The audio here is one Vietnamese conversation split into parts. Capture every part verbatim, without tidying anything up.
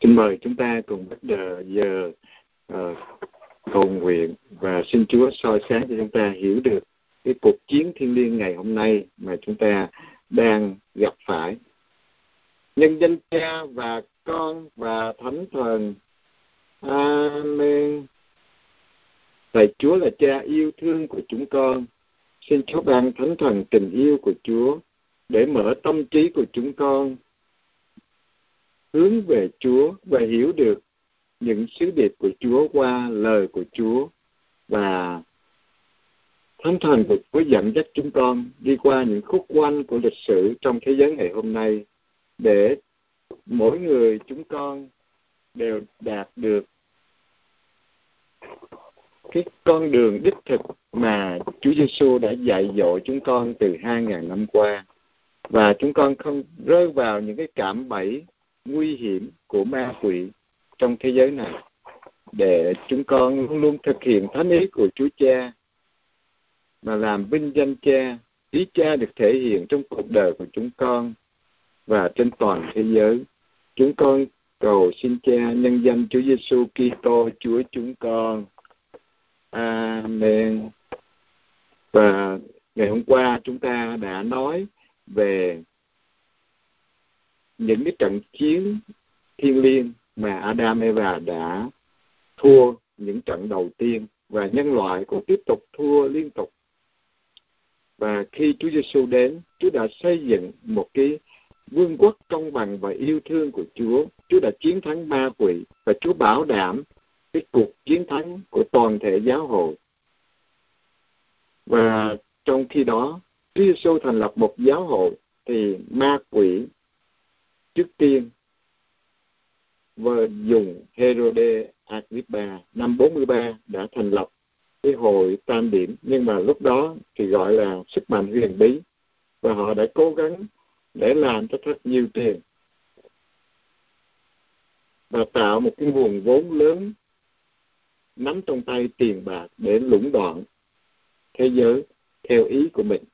Xin mời chúng ta cùng bắt đầu giờ uh, cầu nguyện và xin Chúa soi sáng cho chúng ta hiểu được cái cuộc chiến thiêng liêng ngày hôm nay mà chúng ta đang gặp phải. Nhân danh Cha và Con và Thánh Thần. Amen. Lạy Chúa là Cha yêu thương của chúng con, xin Chúa ban Thánh Thần tình yêu của Chúa để mở tâm trí của chúng con hướng về Chúa và hiểu được những sứ điệp của Chúa qua lời của Chúa, và Thánh Thần của Chúa dẫn dắt chúng con đi qua những khúc quanh của lịch sử trong thế giới ngày hôm nay, để mỗi người chúng con đều đạt được cái con đường đích thực mà Chúa Giêsu đã dạy dỗ chúng con từ hai ngàn năm qua, và chúng con không rơi vào những cái cạm bẫy nguy hiểm của ma quỷ trong thế giới này, để chúng con luôn luôn thực hiện thánh ý của Chúa Cha mà làm vinh danh Cha. Ý Cha được thể hiện trong cuộc đời của chúng con và trên toàn thế giới. Chúng con cầu xin Cha nhân danh Chúa Giêsu Kitô Chúa chúng con. Amen. Và ngày hôm qua chúng ta đã nói về những cái trận chiến thiêng liêng mà Adam Eva đã thua những trận đầu tiên, và nhân loại cũng tiếp tục thua liên tục. Và khi Chúa Giêsu đến, Chúa đã xây dựng một cái vương quốc công bằng và yêu thương của Chúa. Chúa đã chiến thắng ma quỷ, và Chúa bảo đảm cái cuộc chiến thắng của toàn thể giáo hội. Và trong khi đó, Chúa Giêsu thành lập một giáo hội, thì ma quỷ trước tiên và dùng Herode Agrippa năm bốn mươi ba đã thành lập cái hội Tam Điểm, nhưng mà lúc đó thì gọi là sức mạnh huyền bí, và họ đã cố gắng để làm cho thật nhiều tiền và tạo một cái nguồn vốn lớn, nắm trong tay tiền bạc để lũng đoạn thế giới theo ý của mình.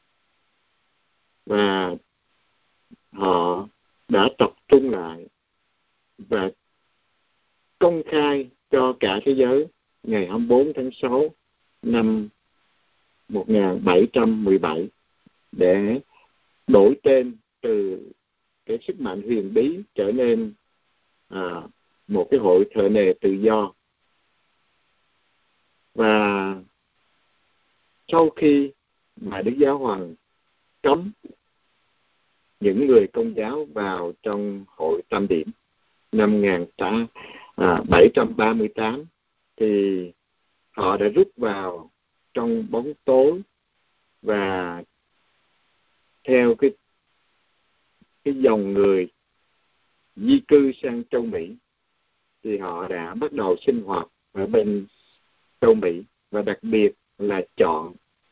Và họ đã tập trung lại và công khai cho cả thế giới ngày hai mươi bốn tháng sáu năm một nghìn bảy trăm mười bảy để đổi tên từ cái sức mạnh huyền bí trở nên à, một cái hội thợ nề tự do. Và sau khi mà Đức Giáo Hoàng cấm những người Công giáo vào trong hội Tam Điểm năm một nghìn bảy trăm ba mươi tám, thì họ đã rút vào trong bóng tối, và theo cái cái dòng người di cư sang châu Mỹ, thì họ đã bắt đầu sinh hoạt ở bên châu Mỹ, và đặc biệt là chọn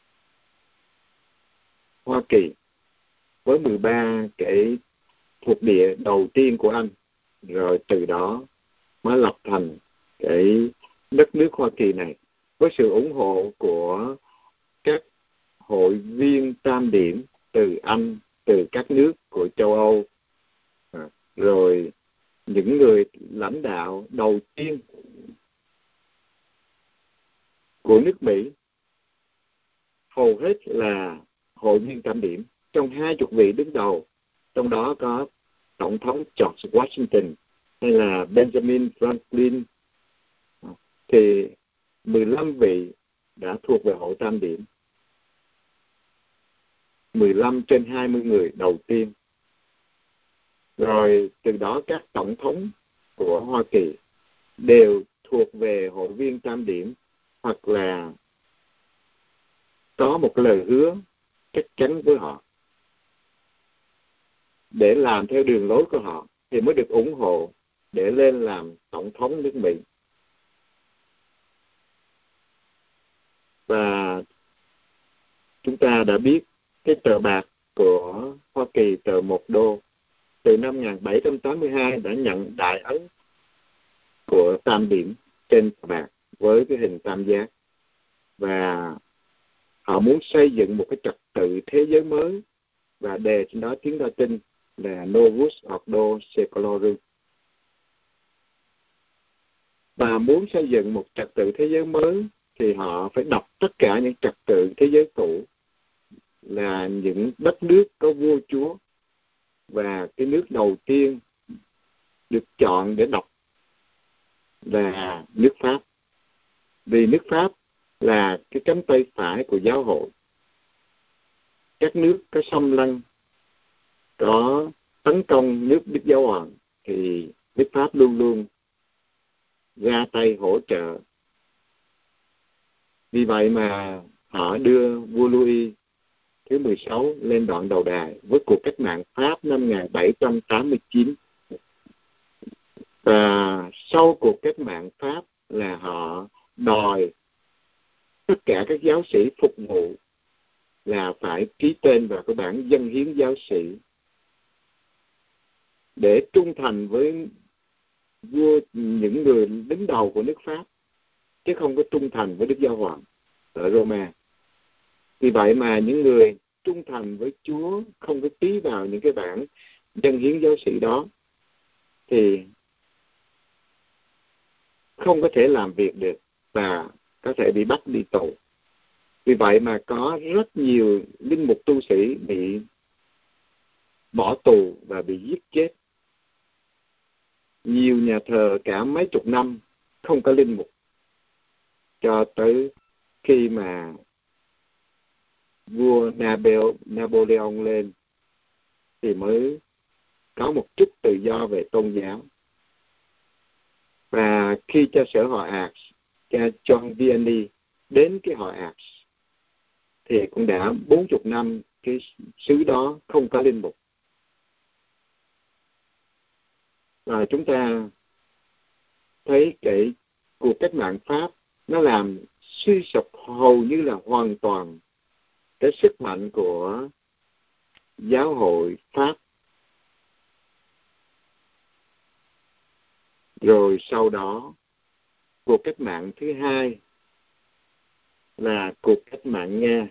Hoa Kỳ với mười ba cái thuộc địa đầu tiên của Anh, rồi từ đó mới lập thành cái đất nước Hoa Kỳ này với sự ủng hộ của các hội viên Tam Điểm từ Anh, từ các nước của châu Âu, à, rồi những người lãnh đạo đầu tiên của nước Mỹ hầu hết là hội viên Tam Điểm. Trong hai chục vị đứng đầu, trong đó có Tổng thống George Washington hay là Benjamin Franklin, thì mười lăm vị đã thuộc về hội Tam Điểm, mười lăm trên hai mươi người đầu tiên. Rồi từ đó các tổng thống của Hoa Kỳ đều thuộc về hội viên Tam Điểm, hoặc là có một cái lời hứa chắc chắn với họ để làm theo đường lối của họ, thì mới được ủng hộ để lên làm tổng thống nước Mỹ. Và chúng ta đã biết cái tờ bạc của Hoa Kỳ, tờ một đô, từ năm một nghìn bảy trăm tám mươi hai đã nhận đại ấn của Tam Điểm trên tờ bạc với cái hình tam giác, và họ muốn xây dựng một cái trật tự thế giới mới, và đề trên đó tiếng Latin là Novus Ordo Seclorum. và muốn xây dựng một trật tự thế giới mới thì họ phải đọc tất cả những trật tự thế giới cũ, là những đất nước có vua chúa. Và cái nước đầu tiên được chọn để đọc là nước Pháp, vì nước Pháp là cái cánh tay phải của giáo hội. Các nước có xâm lăng, có tấn công nước Đức Giáo Hoàng thì nước Pháp luôn luôn ra tay hỗ trợ. Vì vậy mà họ đưa vua Louis thứ mười sáu lên đoạn đầu đài với cuộc cách mạng Pháp năm một nghìn bảy trăm tám mươi chín. Và sau cuộc cách mạng Pháp là họ đòi tất cả các giáo sĩ phục vụ là phải ký tên vào cái bản dân hiến giáo sĩ để trung thành với vua, những người đứng đầu của nước Pháp, chứ không có trung thành với Đức Giáo Hoàng ở Roma. Vì vậy mà những người trung thành với Chúa không có ký vào những cái bản dân hiến giáo sĩ đó thì không có thể làm việc được và có thể bị bắt đi tù. Vì vậy mà có rất nhiều linh mục tu sĩ bị bỏ tù và bị giết chết. Nhiều nhà thờ cả mấy chục năm không có linh mục, cho tới khi mà vua Napoleon lên thì mới có một chút tự do về tôn giáo. Và khi cha sở họ Ars, cha John Vianney đến cái họ Ars thì cũng đã bốn mươi năm cái xứ đó không có linh mục. Và chúng ta thấy cái cuộc cách mạng Pháp nó làm suy sụp hầu như là hoàn toàn cái sức mạnh của giáo hội Pháp. Rồi sau đó cuộc cách mạng thứ hai là cuộc cách mạng Nga.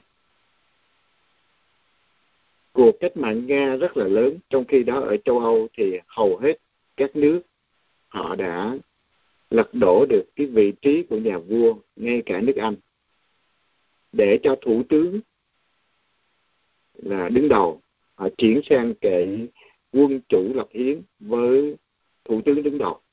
Cuộc cách mạng Nga rất là lớn, trong khi đó ở châu Âu thì hầu hết các nước họ đã lật đổ được cái vị trí của nhà vua, ngay cả nước Anh, để cho thủ tướng là đứng đầu. Họ chuyển sang cái quân chủ lập hiến với thủ tướng đứng đầu,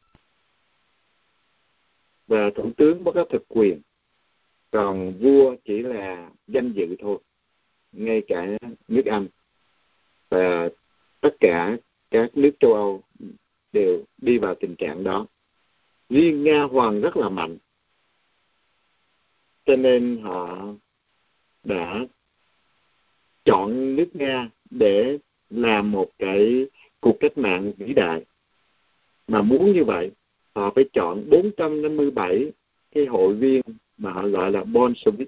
và thủ tướng bất có thực quyền, còn vua chỉ là danh dự thôi, ngay cả nước Anh và tất cả các nước châu Âu đều đi vào tình trạng đó. Riêng Nga Hoàng rất là mạnh, cho nên họ đã chọn nước Nga để làm một cái cuộc cách mạng vĩ đại. Mà muốn như vậy, họ phải chọn bốn trăm năm mươi bảy cái hội viên mà họ gọi là Bolshevik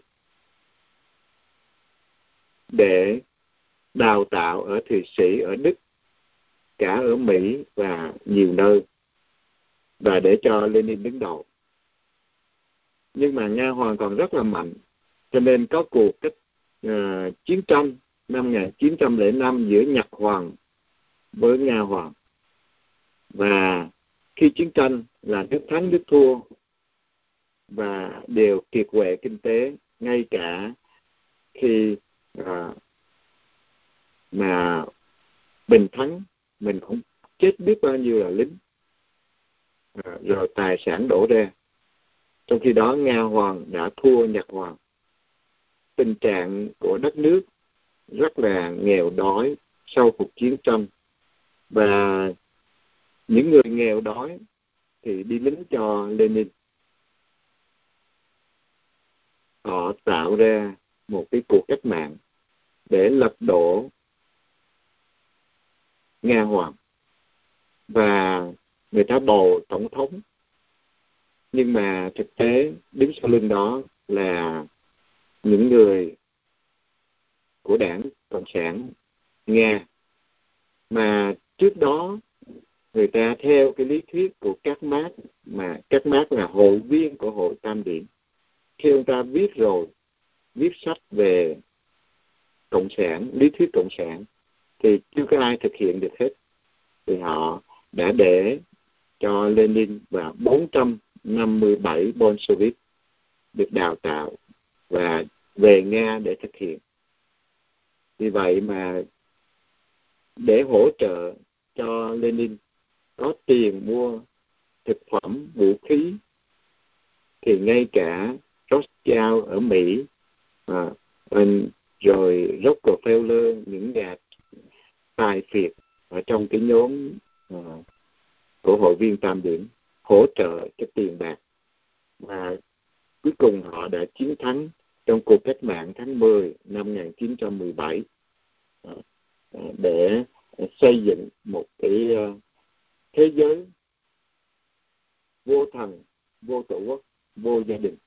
để đào tạo ở Thụy Sĩ, ở Đức, cả ở Mỹ và nhiều nơi, và để cho Lenin đứng đầu. Nhưng mà Nga Hoàng còn rất là mạnh, cho nên có cuộc cách uh, chiến tranh năm một nghìn chín trăm lẻ năm giữa Nhật Hoàng với Nga Hoàng. Và khi chiến tranh là nước thắng nước thua và đều kiệt quệ kinh tế, ngay cả khi uh, mà bình thắng mình cũng chết biết bao nhiêu là lính, à, rồi tài sản đổ ra. Trong khi đó Nga Hoàng đã thua Nhật Hoàng. Tình trạng của đất nước rất là nghèo đói sau cuộc chiến tranh, và những người nghèo đói thì đi lính cho Lenin. Họ tạo ra một cái cuộc cách mạng để lật đổ Nga Hoàng, và người ta bầu tổng thống. Nhưng mà thực tế đứng sau lưng đó là những người của Đảng Cộng sản Nga, mà trước đó người ta theo cái lý thuyết của các Mác, mà các Mác là hội viên của Hội Tam Điển. Khi ông ta viết rồi, viết sách về Cộng sản, lý thuyết Cộng sản, thì chưa có ai thực hiện được hết. Thì họ đã để cho Lenin và bốn trăm năm mươi bảy Bolshevik được đào tạo và về Nga để thực hiện. Vì vậy mà để hỗ trợ cho Lenin có tiền mua thực phẩm, vũ khí, thì ngay cả Rothschild ở Mỹ, à, rồi Rockefeller, những nhà tài phiệt ở trong cái nhóm à, của hội viên Tam Điểm hỗ trợ cho tiền bạc, và cuối cùng họ đã chiến thắng trong cuộc cách mạng tháng mười năm một nghìn chín trăm mười bảy à, để xây dựng một cái thế giới vô thần, vô tổ quốc, vô gia đình.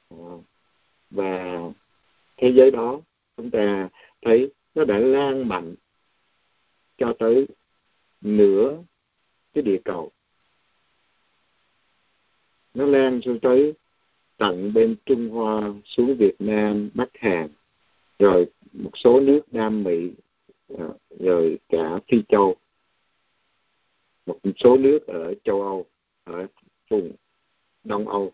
Và thế giới đó chúng ta thấy nó đã lan mạnh cho tới nửa cái địa cầu. Nó lan xuống tới tận bên Trung Hoa, xuống Việt Nam, Bắc Hàn, rồi một số nước Nam Mỹ, rồi cả Phi Châu, một số nước ở châu Âu, ở vùng Đông Âu.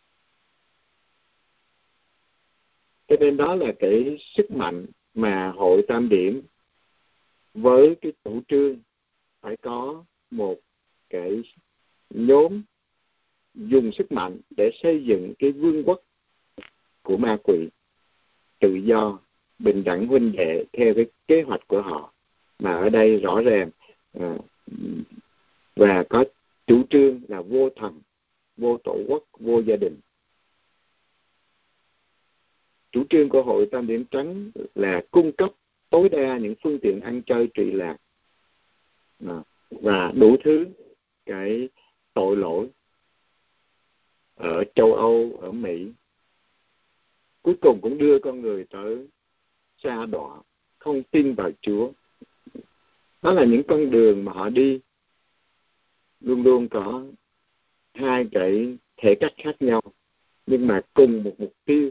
Cho nên đó là cái sức mạnh mà Hội Tam Điểm với cái chủ trương phải có một cái nhóm dùng sức mạnh để xây dựng cái vương quốc của ma quỷ, tự do, bình đẳng huynh đệ theo cái kế hoạch của họ, mà ở đây rõ ràng à, và có chủ trương là vô thần, vô tổ quốc, vô gia đình. Chủ trương của Hội Tam Điểm Trắng là cung cấp tối đa những phương tiện ăn chơi trụy lạc à, và đủ thứ cái tội lỗi ở châu Âu, ở Mỹ. Cuối cùng cũng đưa con người tới sa đọa, không tin vào Chúa. Đó là những con đường mà họ đi, luôn luôn có hai cái thể cách khác nhau, nhưng mà cùng một mục tiêu.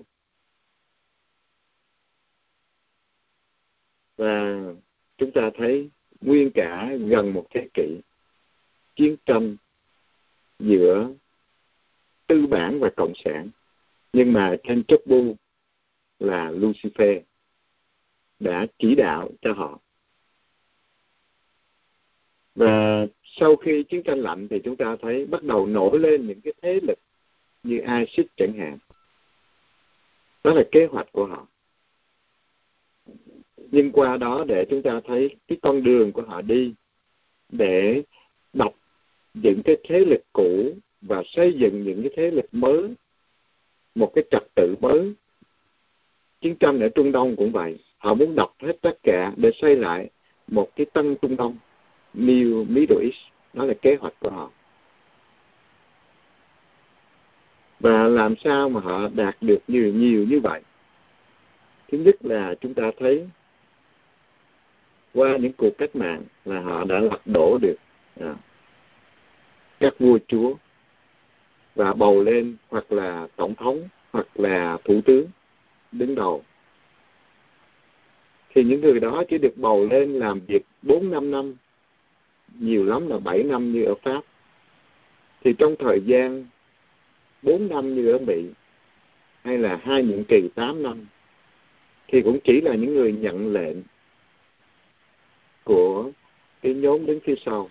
Và chúng ta thấy nguyên cả gần một thế kỷ chiến tranh giữa tư bản và cộng sản, nhưng mà trên chóp bu là Lucifer đã chỉ đạo cho họ. Và sau khi chiến tranh lạnh thì chúng ta thấy bắt đầu nổi lên những cái thế lực như ISIS chẳng hạn. Đó là kế hoạch của họ. Nhưng qua đó để chúng ta thấy cái con đường của họ đi để đập những cái thế lực cũ và xây dựng những cái thế lực mới, một cái trật tự mới. Chiến tranh ở Trung Đông cũng vậy. Họ muốn đập hết tất cả để xây lại một cái tân Trung Đông, New Middle East. Đó là kế hoạch của họ. Và làm sao mà họ đạt được nhiều nhiều như vậy? Thứ nhất là chúng ta thấy qua những cuộc cách mạng là họ đã lật đổ được à, các vua chúa và bầu lên hoặc là tổng thống hoặc là thủ tướng đứng đầu. Thì những người đó chỉ được bầu lên làm việc bốn năm năm, nhiều lắm là bảy năm như ở Pháp. Thì trong thời gian bốn năm như ở Mỹ, hay là hai nhiệm kỳ tám năm, thì cũng chỉ là những người nhận lệnh của cái nhóm đứng phía sau,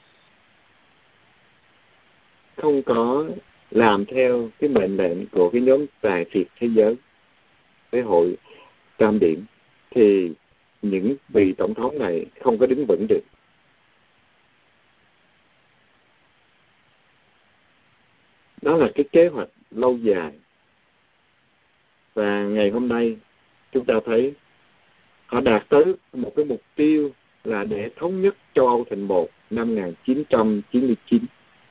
không có làm theo cái mệnh lệnh của cái nhóm tài phiệt thế giới, cái Hội Tam Điểm, thì những vị tổng thống này không có đứng vững được. Đó là cái kế hoạch lâu dài. Và ngày hôm nay chúng ta thấy họ đạt tới một cái mục tiêu là để thống nhất châu Âu thành một năm một nghìn chín trăm chín mươi chín.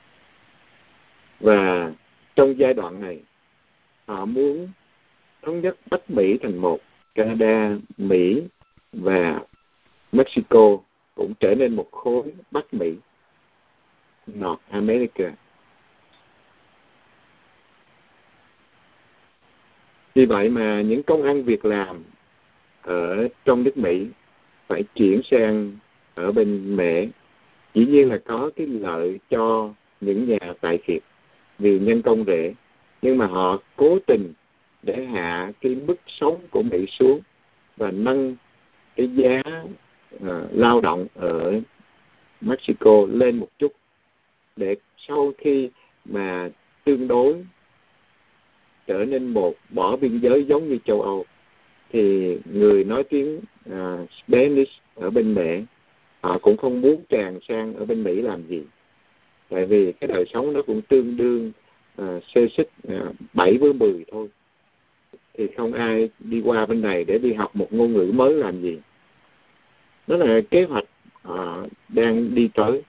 Và trong giai đoạn này họ muốn thống nhất Bắc Mỹ thành một, Canada, Mỹ và Mexico cũng trở nên một khối Bắc Mỹ, North America. Vì vậy mà những công ăn việc làm ở trong nước Mỹ phải chuyển sang ở bên Mẹ. Dĩ nhiên là có cái lợi cho những nhà tài phiệt, vì nhân công rẻ, nhưng mà họ cố tình để hạ cái mức sống của Mỹ xuống và nâng cái giá uh, lao động ở Mexico lên một chút, để sau khi mà tương đối trở nên một bỏ biên giới giống như châu Âu, thì người nói tiếng uh, Spanish ở bên Mẹ họ cũng không muốn tràn sang ở bên Mỹ làm gì, tại vì cái đời sống nó cũng tương đương uh, xê xích uh, bảy với mười thôi, thì không ai đi qua bên này để đi học một ngôn ngữ mới làm gì. Đó là kế hoạch họ đang đi tới,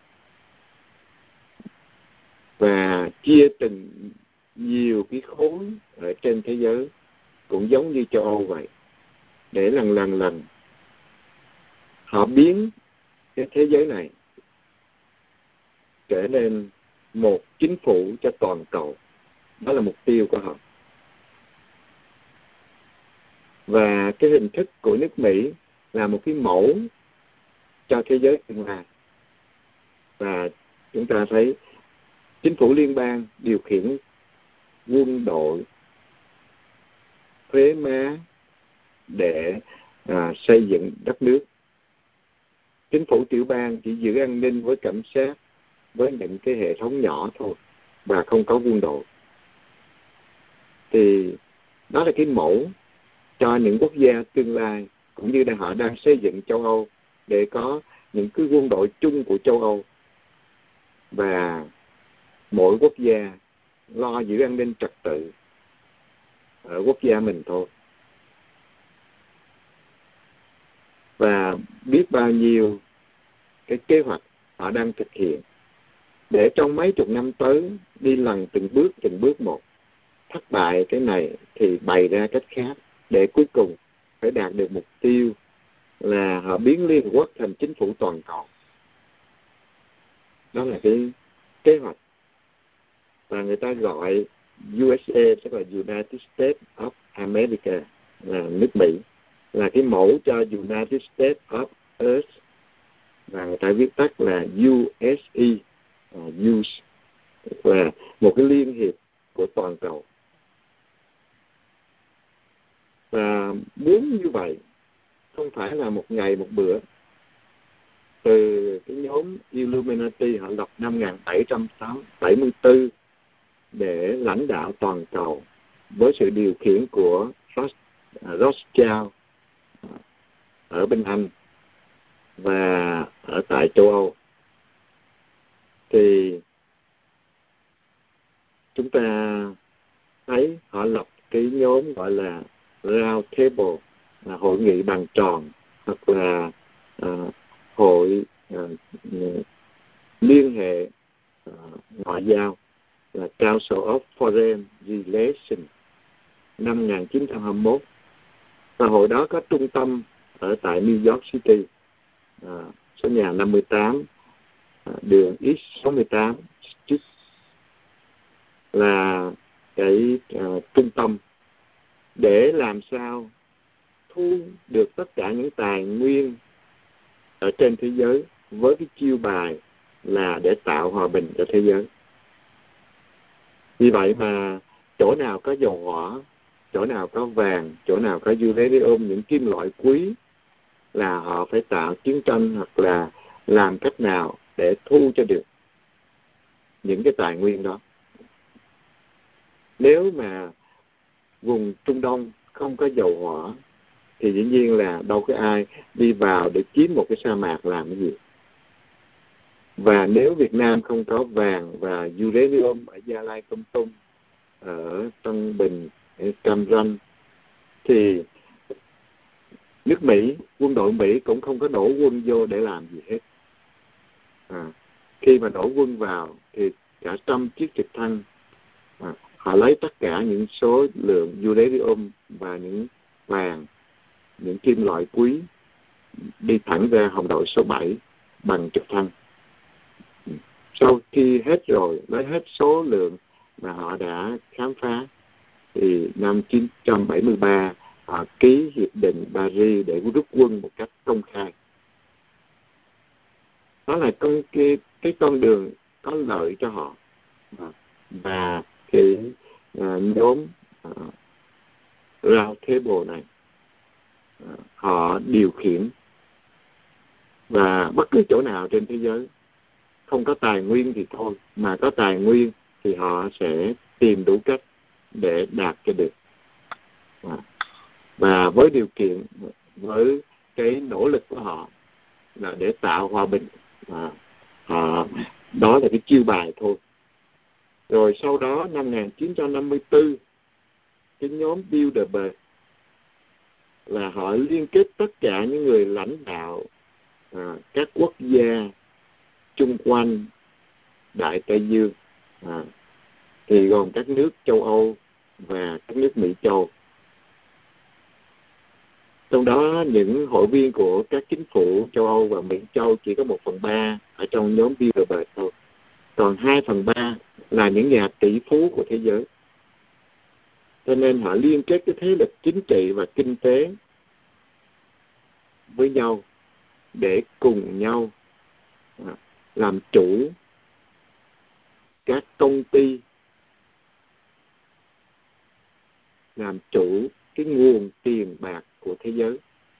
và chia từng nhiều cái khối ở trên thế giới cũng giống như châu Âu vậy, để lần lần lần họ biến cái thế giới này trở nên một chính phủ cho toàn cầu. Đó là mục tiêu của họ. Và cái hình thức của nước Mỹ là một cái mẫu cho thế giới tương lai. Và chúng ta thấy chính phủ liên bang điều khiển quân đội, thuế má để à, xây dựng đất nước. Chính phủ tiểu bang chỉ giữ an ninh với cảnh sát, với những cái hệ thống nhỏ thôi, và không có quân đội. Thì đó là cái mẫu cho những quốc gia tương lai, cũng như là họ đang xây dựng châu Âu để có những cái quân đội chung của châu Âu, và mỗi quốc gia lo giữ an ninh trật tự ở quốc gia mình thôi. Và biết bao nhiêu cái kế hoạch họ đang thực hiện để trong mấy chục năm tới đi lần từng bước từng bước một. Thất bại cái này thì bày ra cách khác, để cuối cùng phải đạt được mục tiêu là họ biến Liên Hợp Quốc thành chính phủ toàn cầu. Đó là cái kế hoạch. Và người ta gọi u ét a, tức là United States of America, là nước Mỹ, là cái mẫu cho United States of Earth, và người ta viết tắt là u ét e, uh, u ét, tức là một cái liên hiệp của toàn cầu. Và muốn như vậy không phải là một ngày một bữa. Từ cái nhóm Illuminati họ lập năm một nghìn bảy trăm bảy mươi tư để lãnh đạo toàn cầu với sự điều khiển của Rothschild ở bên Anh và ở tại châu Âu. Thì chúng ta thấy họ lập cái nhóm gọi là Round Table, là hội nghị bàn tròn, hoặc là uh, hội uh, liên hệ uh, ngoại giao, là Council of Foreign Relations năm một nghìn chín trăm hai mươi mốt. Và hội đó có trung tâm ở tại New York City, uh, số nhà năm mươi tám, uh, đường East sáu mươi tám Street, là cái uh, trung tâm để làm sao thu được tất cả những tài nguyên ở trên thế giới với cái chiêu bài là để tạo hòa bình cho thế giới. Vì vậy mà chỗ nào có dầu hỏa, chỗ nào có vàng, chỗ nào có uranium, những kim loại quý, là họ phải tạo chiến tranh hoặc là làm cách nào để thu cho được những cái tài nguyên đó. Nếu mà vùng Trung Đông không có dầu hỏa thì dĩ nhiên là đâu có ai đi vào để chiếm một cái sa mạc làm cái gì. Và nếu Việt Nam không có vàng và uranium ở Gia Lai, Kon Tum, ở Tân Bình, ở Cam Ranh, thì nước Mỹ, quân đội Mỹ cũng không có đổ quân vô để làm gì hết. À, khi mà đổ quân vào thì cả trăm chiếc trực thăng, à, họ lấy tất cả những số lượng uranium và những vàng, những kim loại quý, đi thẳng ra hòn đội số bảy bằng trực thăng. Sau khi hết rồi, lấy hết số lượng mà họ đã khám phá, thì năm một nghìn chín trăm bảy mươi ba họ ký hiệp định Paris để rút quân một cách công khai. Đó là con cái, cái con đường có lợi cho họ. À, và cái uh, nhóm uh, Round Table này uh, họ điều khiển, và bất cứ chỗ nào trên thế giới không có tài nguyên thì thôi, mà có tài nguyên thì họ sẽ tìm đủ cách để đạt cho được. À, và với điều kiện, với cái nỗ lực của họ là để tạo hòa bình, à, à, đó là cái chiêu bài thôi. Rồi sau đó năm một nghìn chín trăm năm mươi tư, cái nhóm Bilderberg là họ liên kết tất cả những người lãnh đạo à, các quốc gia chung quanh Đại Tây Dương, à, thì gồm các nước châu Âu và các nước Mỹ châu. Trong đó những hội viên của các chính phủ châu Âu và Mỹ châu chỉ có một phần ba ở trong nhóm Bilderberg thôi. Còn hai phần ba là những nhà tỷ phú của thế giới. Cho nên họ liên kết cái thế lực chính trị và kinh tế với nhau để cùng nhau làm chủ các công ty, làm chủ cái nguồn tiền bạc của thế giới.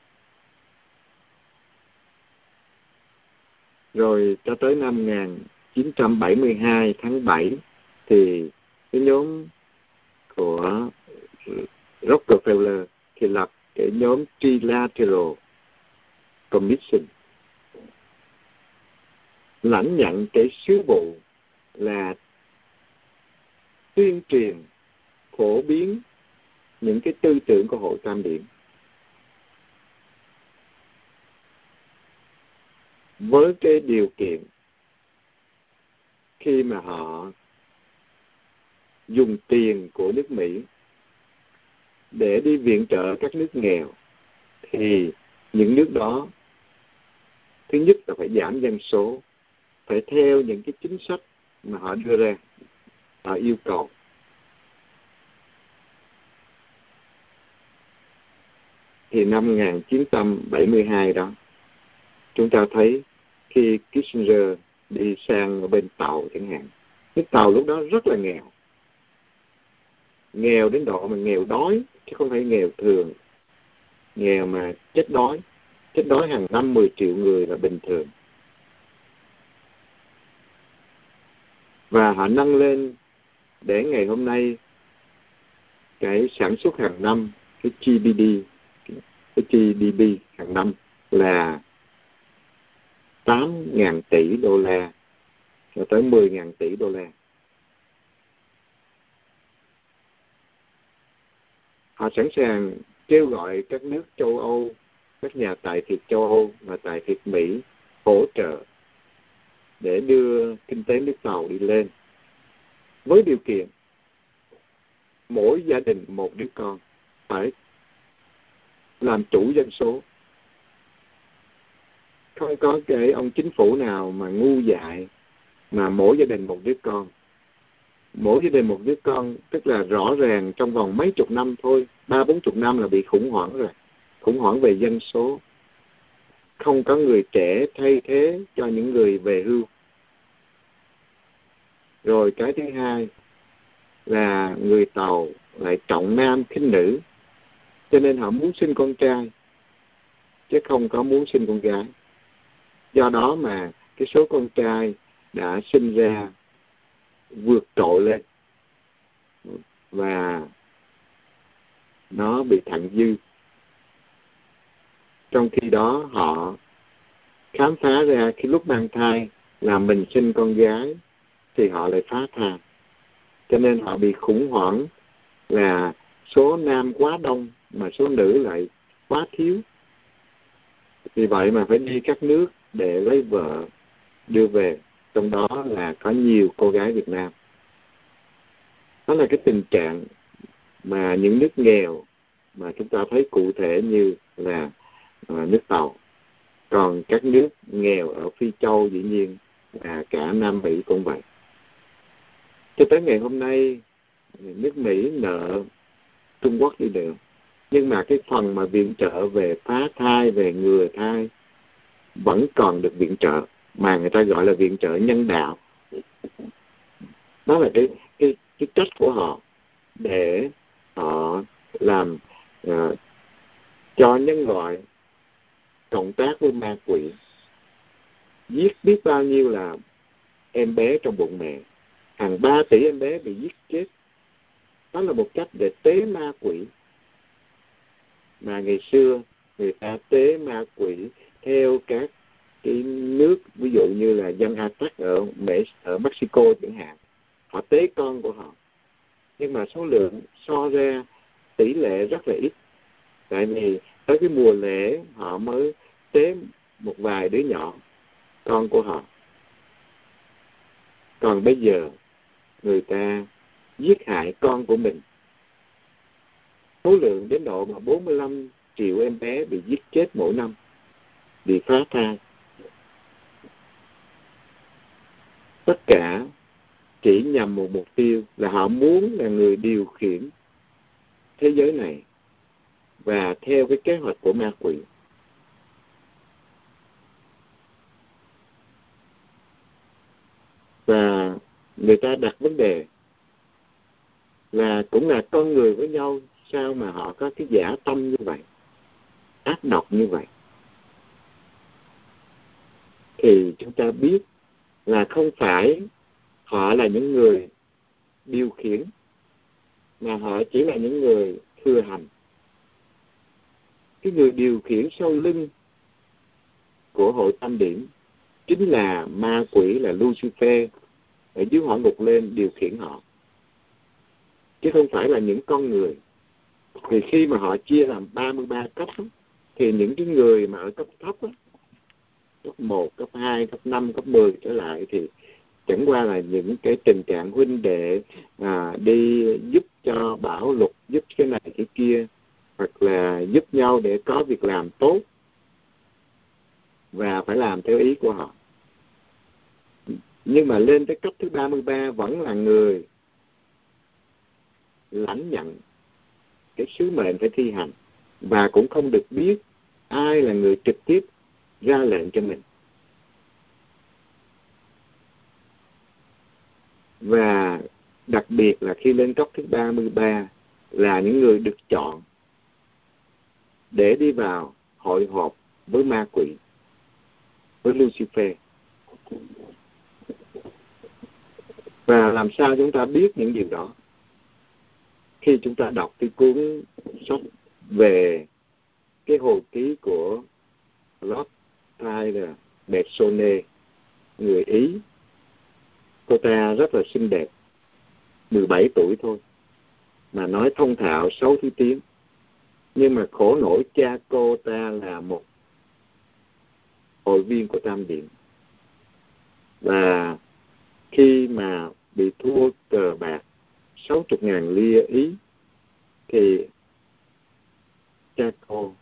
Rồi cho tới năm một nghìn chín trăm bảy mươi hai tháng bảy thì cái nhóm của Rockefeller thì lập cái nhóm Trilateral Commission, lãnh nhận cái sứ vụ là tuyên truyền, phổ biến những cái tư tưởng của Hội Tam Điểm, với cái điều kiện khi mà họ dùng tiền của nước Mỹ để đi viện trợ các nước nghèo, thì những nước đó thứ nhất là phải giảm dân số, phải theo những cái chính sách mà họ đưa ra, họ yêu cầu. Thì năm một nghìn chín trăm bảy mươi hai đó, chúng ta thấy khi Kissinger đi sang bên Tàu chẳng hạn, cái Tàu lúc đó rất là nghèo, nghèo đến độ mà nghèo đói, chứ không phải nghèo thường, nghèo mà chết đói, chết đói hàng năm mười triệu người là bình thường. Và họ nâng lên để ngày hôm nay cái sản xuất hàng năm, cái giê đê pê, cái giê đê pê hàng năm là tám nghìn tỷ đô la cho tới mười nghìn tỷ đô la. Họ sẵn sàng kêu gọi các nước châu Âu, các nhà tài phiệt châu Âu và tài phiệt Mỹ hỗ trợ để đưa kinh tế nước Tàu đi lên, với điều kiện mỗi gia đình một đứa con, phải làm chủ dân số. Không có cái ông chính phủ nào mà ngu dại mà mỗi gia đình một đứa con. Mỗi gia đình một đứa con tức là rõ ràng trong vòng mấy chục năm thôi, ba bốn chục năm là bị khủng hoảng rồi, khủng hoảng về dân số. Không có người trẻ thay thế cho những người về hưu. Rồi cái thứ hai là người Tàu lại trọng nam khinh nữ, cho nên họ muốn sinh con trai chứ không có muốn sinh con gái. Do đó mà cái số con trai đã sinh ra vượt trội lên và nó bị thặng dư. Trong khi đó họ khám phá ra khi lúc mang thai là mình sinh con gái thì họ lại phá thai. Cho nên họ bị khủng hoảng là số nam quá đông mà số nữ lại quá thiếu. Vì vậy mà phải đi các nước để lấy vợ đưa về, trong đó là có nhiều cô gái Việt Nam. Đó là cái tình trạng mà những nước nghèo mà chúng ta thấy cụ thể như là uh, nước Tàu. Còn các nước nghèo ở Phi Châu dĩ nhiên là cả Nam Mỹ cũng vậy. Cho tới ngày hôm nay, nước Mỹ nợ Trung Quốc đi được, nhưng mà cái phần mà viện trợ về phá thai, về ngừa thai vẫn còn được viện trợ, mà người ta gọi là viện trợ nhân đạo. Đó là cái cái cái cách của họ để họ làm uh, cho nhân loại cộng tác với ma quỷ, giết biết bao nhiêu là em bé trong bụng mẹ, hàng ba tỷ em bé bị giết chết. Đó là một cách để tế ma quỷ. Mà ngày xưa người ta tế ma quỷ theo các cái nước, ví dụ như là dân Aztec ở Mỹ, ở Mexico chẳng hạn, họ tế con của họ, nhưng mà số lượng so ra tỷ lệ rất là ít, tại vì tới cái mùa lễ họ mới tế một vài đứa nhỏ, con của họ. Còn bây giờ người ta giết hại con của mình, số lượng đến độ mà bốn mươi lăm triệu em bé bị giết chết mỗi năm, bị phá thai. Tất cả chỉ nhằm một mục tiêu là họ muốn là người điều khiển thế giới này và theo cái kế hoạch của ma quỷ. Và người ta đặt vấn đề là cũng là con người với nhau, sao mà họ có cái dã tâm như vậy, ác độc như vậy? Thì chúng ta biết là không phải họ là những người điều khiển, mà họ chỉ là những người thừa hành. Cái người điều khiển sau lưng của hội Tam Điển chính là ma quỷ, là Lucifer ở dưới hỏa ngục lên điều khiển họ, chứ không phải là những con người. Thì khi mà họ chia làm ba mươi ba cấp thì những cái người mà ở cấp thấp đó, cấp một, cấp hai, cấp năm, cấp mười trở lại thì chẳng qua là những cái tình trạng huynh đệ à, đi giúp cho bảo lục, giúp cái này cái kia, hoặc là giúp nhau để có việc làm tốt và phải làm theo ý của họ. Nhưng mà lên tới cấp thứ ba mươi ba vẫn là người lãnh nhận cái sứ mệnh phải thi hành, và cũng không được biết ai là người trực tiếp ra lệnh cho mình. Và đặc biệt là khi lên cấp thứ ba mươi ba là những người được chọn để đi vào hội họp với ma quỷ, với Lucifer. Và làm sao chúng ta biết những điều đó? Khi chúng ta đọc cái cuốn sách về cái hồi ký của Lord Tyler Besone, người Ý. Cô ta rất là xinh đẹp, mười bảy tuổi thôi, mà nói thông thạo sáu thứ tiếng. Nhưng mà khổ nổi cha cô ta là một hội viên của Tam Điện. Và khi mà bị thua cờ bạc sáu mươi ngàn lia Ý thì cha cô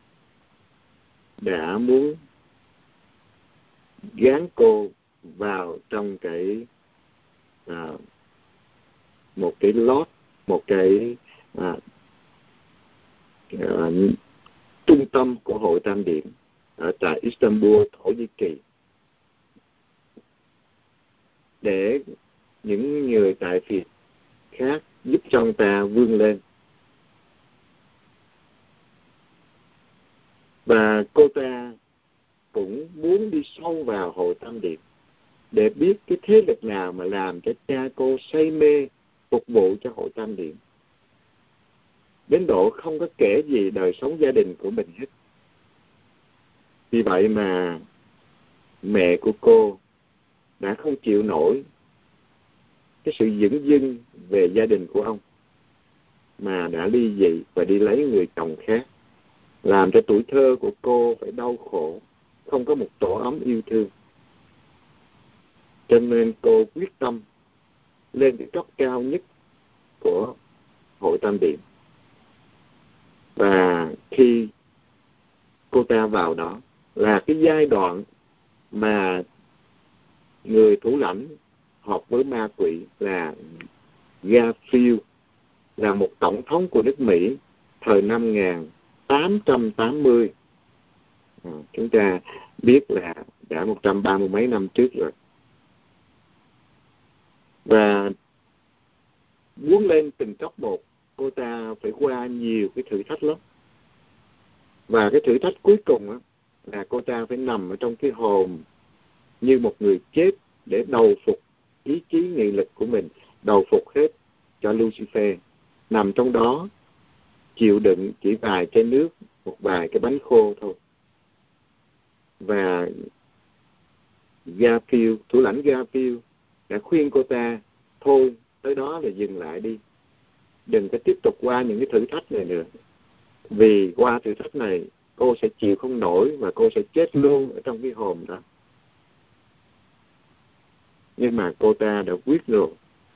đã muốn gán cô vào trong cái à, một cái lót, một cái à, à, trung tâm của hội Tam Điện ở tại Istanbul, Thổ Nhĩ Kỳ, để những người tại phía khác giúp cho ông ta vươn lên. Và cô ta cũng muốn đi sâu vào hội Tam Điện để biết cái thế lực nào mà làm cho cha cô say mê phục vụ cho hội Tam Điện, đến độ không có kể gì đời sống gia đình của mình hết. Vì vậy mà mẹ của cô đã không chịu nổi cái sự dửng dưng về gia đình của ông, mà đã ly dị và đi lấy người chồng khác, làm cho tuổi thơ của cô phải đau khổ, không có một tổ ấm yêu thương. Cho nên cô quyết tâm lên cái cấp cao nhất của hội Tam Điện. Và khi cô ta vào đó là cái giai đoạn mà người thủ lãnh họp với ma quỷ là Garfield, là một tổng thống của nước Mỹ thời năm một nghìn tám trăm tám mươi. À, chúng ta biết là đã một trăm ba mươi mấy năm trước rồi. Và từng cấp một, cô ta phải qua nhiều cái thử thách lắm. Và cái thử thách cuối cùng á, là cô ta phải nằm ở trong cái hồn như một người chết để đầu phục ý chí nghị lực của mình, đầu phục hết cho Lucifer, nằm trong đó chịu đựng chỉ vài chai nước, một vài cái bánh khô thôi. Và Garfield, thủ lãnh Garfield đã khuyên cô ta thôi, tới đó là dừng lại đi, đừng có tiếp tục qua những cái thử thách này nữa, vì qua thử thách này cô sẽ chịu không nổi và cô sẽ chết luôn ở trong cái hồn đó. Nhưng mà cô ta đã quyết rồi,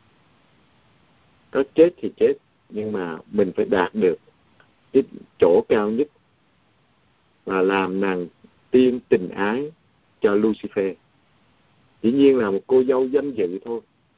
có chết thì chết, nhưng mà mình phải đạt được cái chỗ cao nhất và làm nàng tiên tình ái cho Lucifer. Dĩ nhiên là một cô dâu danh dự thôi.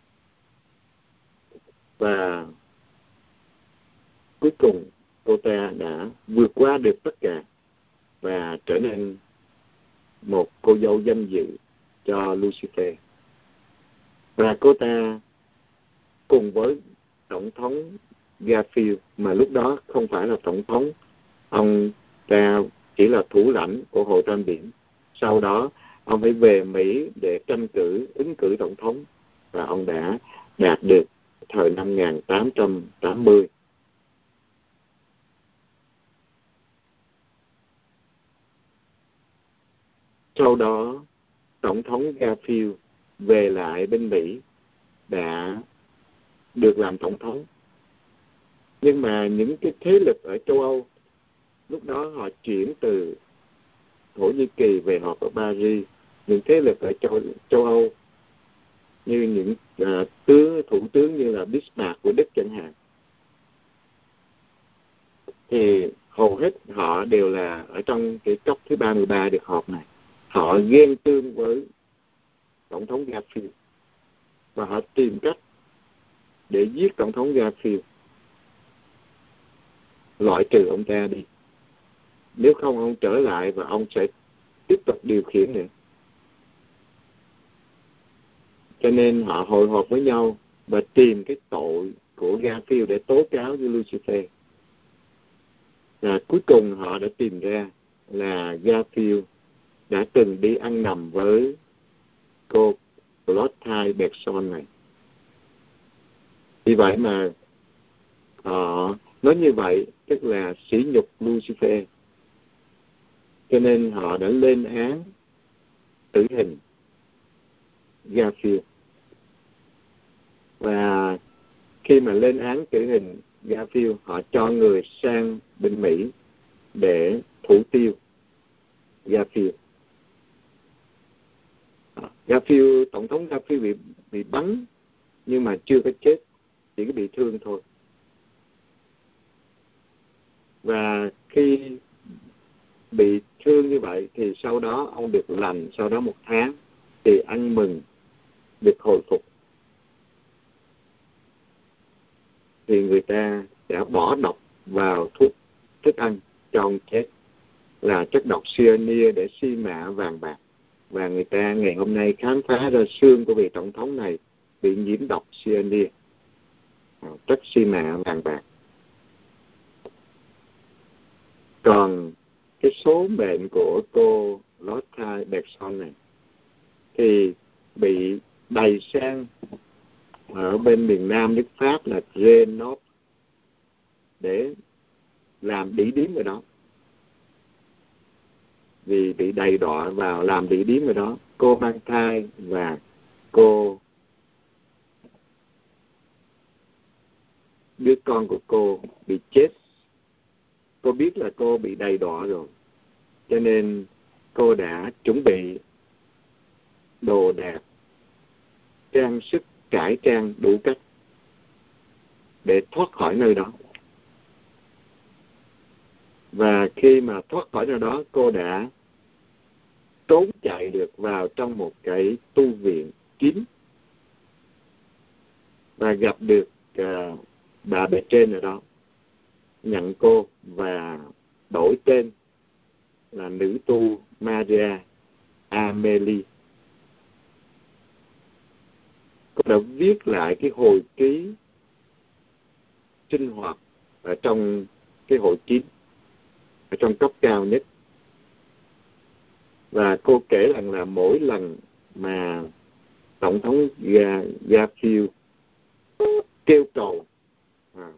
Và cuối cùng cô ta đã vượt qua được tất cả và trở nên một cô dâu danh dự cho Lucifer. Và cô ta cùng với tổng thống Garfield, mà lúc đó không phải là tổng thống, ông ta chỉ là thủ lãnh của Hội Tam Điểm. Sau đó ông phải về Mỹ để tranh cử, ứng cử tổng thống, và ông đã đạt được thời năm một nghìn tám trăm tám mươi. Sau đó tổng thống Garfield về lại bên Mỹ, đã được làm tổng thống. Nhưng mà những cái thế lực ở châu Âu lúc đó họ chuyển từ Thổ Nhĩ Kỳ về họp ở Paris. Những thế lực ở châu, châu Âu như những uh, tướng thủ tướng như là Bismarck của Đức chẳng hạn, thì hầu hết họ đều là ở trong cái cấp thứ ba mươi ba được họp này. Họ ghen tương với tổng thống Garfield và họ tìm cách để giết tổng thống Garfield, loại trừ ông ta đi. Nếu không ông trở lại và ông sẽ tiếp tục điều khiển nữa. Cho nên họ hội họp với nhau và tìm cái tội của Garfield để tố cáo với Lucifer. Và cuối cùng họ đã tìm ra là Garfield đã từng đi ăn nằm với cô Clotilde Bergson này. Vì vậy mà họ nói như vậy tức là sỉ nhục Lucifer. Cho nên họ đã lên án tử hình Garfield. Và khi mà lên án tử hình Garfield, họ cho người sang bên Mỹ để thủ tiêu Garfield. Garfield, tổng thống Garfield bị, bị bắn nhưng mà chưa có chết, chỉ có bị thương thôi. Và khi bị thương như vậy thì sau đó ông được lành, sau đó một tháng thì ăn mừng được hồi phục. Thì người ta đã bỏ độc vào thuốc thức ăn cho ông chết, là chất độc cyanide để xi mạ vàng bạc. Và người ta ngày hôm nay khám phá ra xương của vị tổng thống này bị nhiễm độc cyanide, chất xi mạ vàng bạc. Còn cái số mệnh của cô Clotilde Bergson này thì bị đầy sang ở bên miền Nam nước Pháp là Grenoble để làm đĩ điếm ở đó. Vì bị đầy đọa vào làm đĩ điếm ở đó, cô mang thai và cô đứa con của cô bị chết. Cô biết là cô bị đầy đọa rồi, cho nên cô đã chuẩn bị đồ đạc, trang sức, cải trang đủ cách để thoát khỏi nơi đó. Và khi mà thoát khỏi nơi đó, cô đã trốn chạy được vào trong một cái tu viện kín và gặp được uh, bà bề trên ở đó, nhận cô và đổi tên là nữ tu Maria Amélie. Cô đã viết lại cái hồi ký sinh hoạt ở trong cái hội kín, ở trong cấp cao nhất. Và cô kể rằng là mỗi lần mà Tổng thống Garfield kêu cầu à,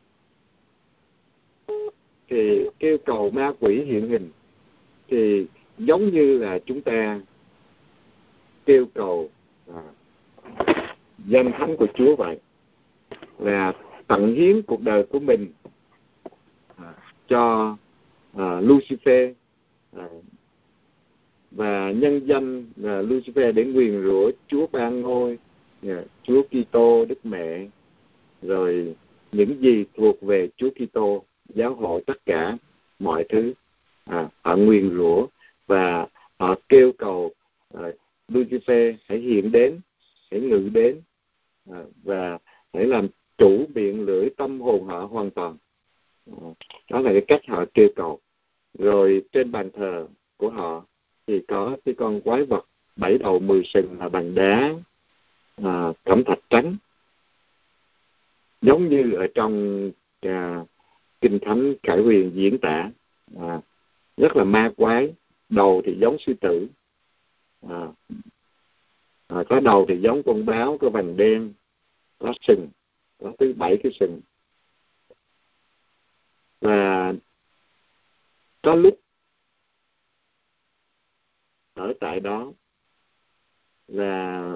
thì kêu cầu ma quỷ hiện hình, thì giống như là chúng ta kêu cầu à, danh thánh của Chúa vậy, là tận hiến cuộc đời của mình à, cho à, Lucifer à, và nhân danh à, Lucifer để nguyền rủa Chúa Ban Ngôi, à, Chúa Kitô, Đức Mẹ, rồi những gì thuộc về Chúa Kitô, giáo hội, tất cả mọi thứ. À, họ nguyền rủa và họ kêu cầu à, Lucifer hãy hiện đến, hãy ngự đến à, và hãy làm chủ miệng lưỡi tâm hồn họ hoàn toàn. À, đó là cái cách họ kêu cầu. Rồi trên bàn thờ của họ thì có cái con quái vật bảy đầu mười sừng là bằng đá à, cẩm thạch trắng, giống như ở trong à, Kinh Thánh Khải Huyền diễn tả, à, rất là ma quái. Đầu thì giống sư tử, à, à, có đầu thì giống con báo, có vành đen, có sừng, có tới bảy cái sừng. Và có lúc ở tại đó là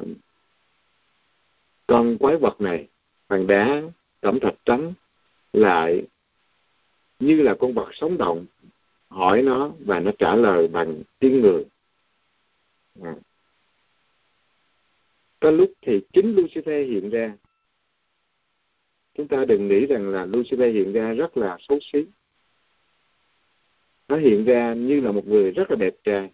con quái vật này bằng đá cẩm thạch trắng lại như là con vật sống động, hỏi nó và nó trả lời bằng tiếng người. À. Có lúc thì chính Lucifer hiện ra. Chúng ta đừng nghĩ rằng là Lucifer hiện ra rất là xấu xí. Nó hiện ra như là một người rất là đẹp trai,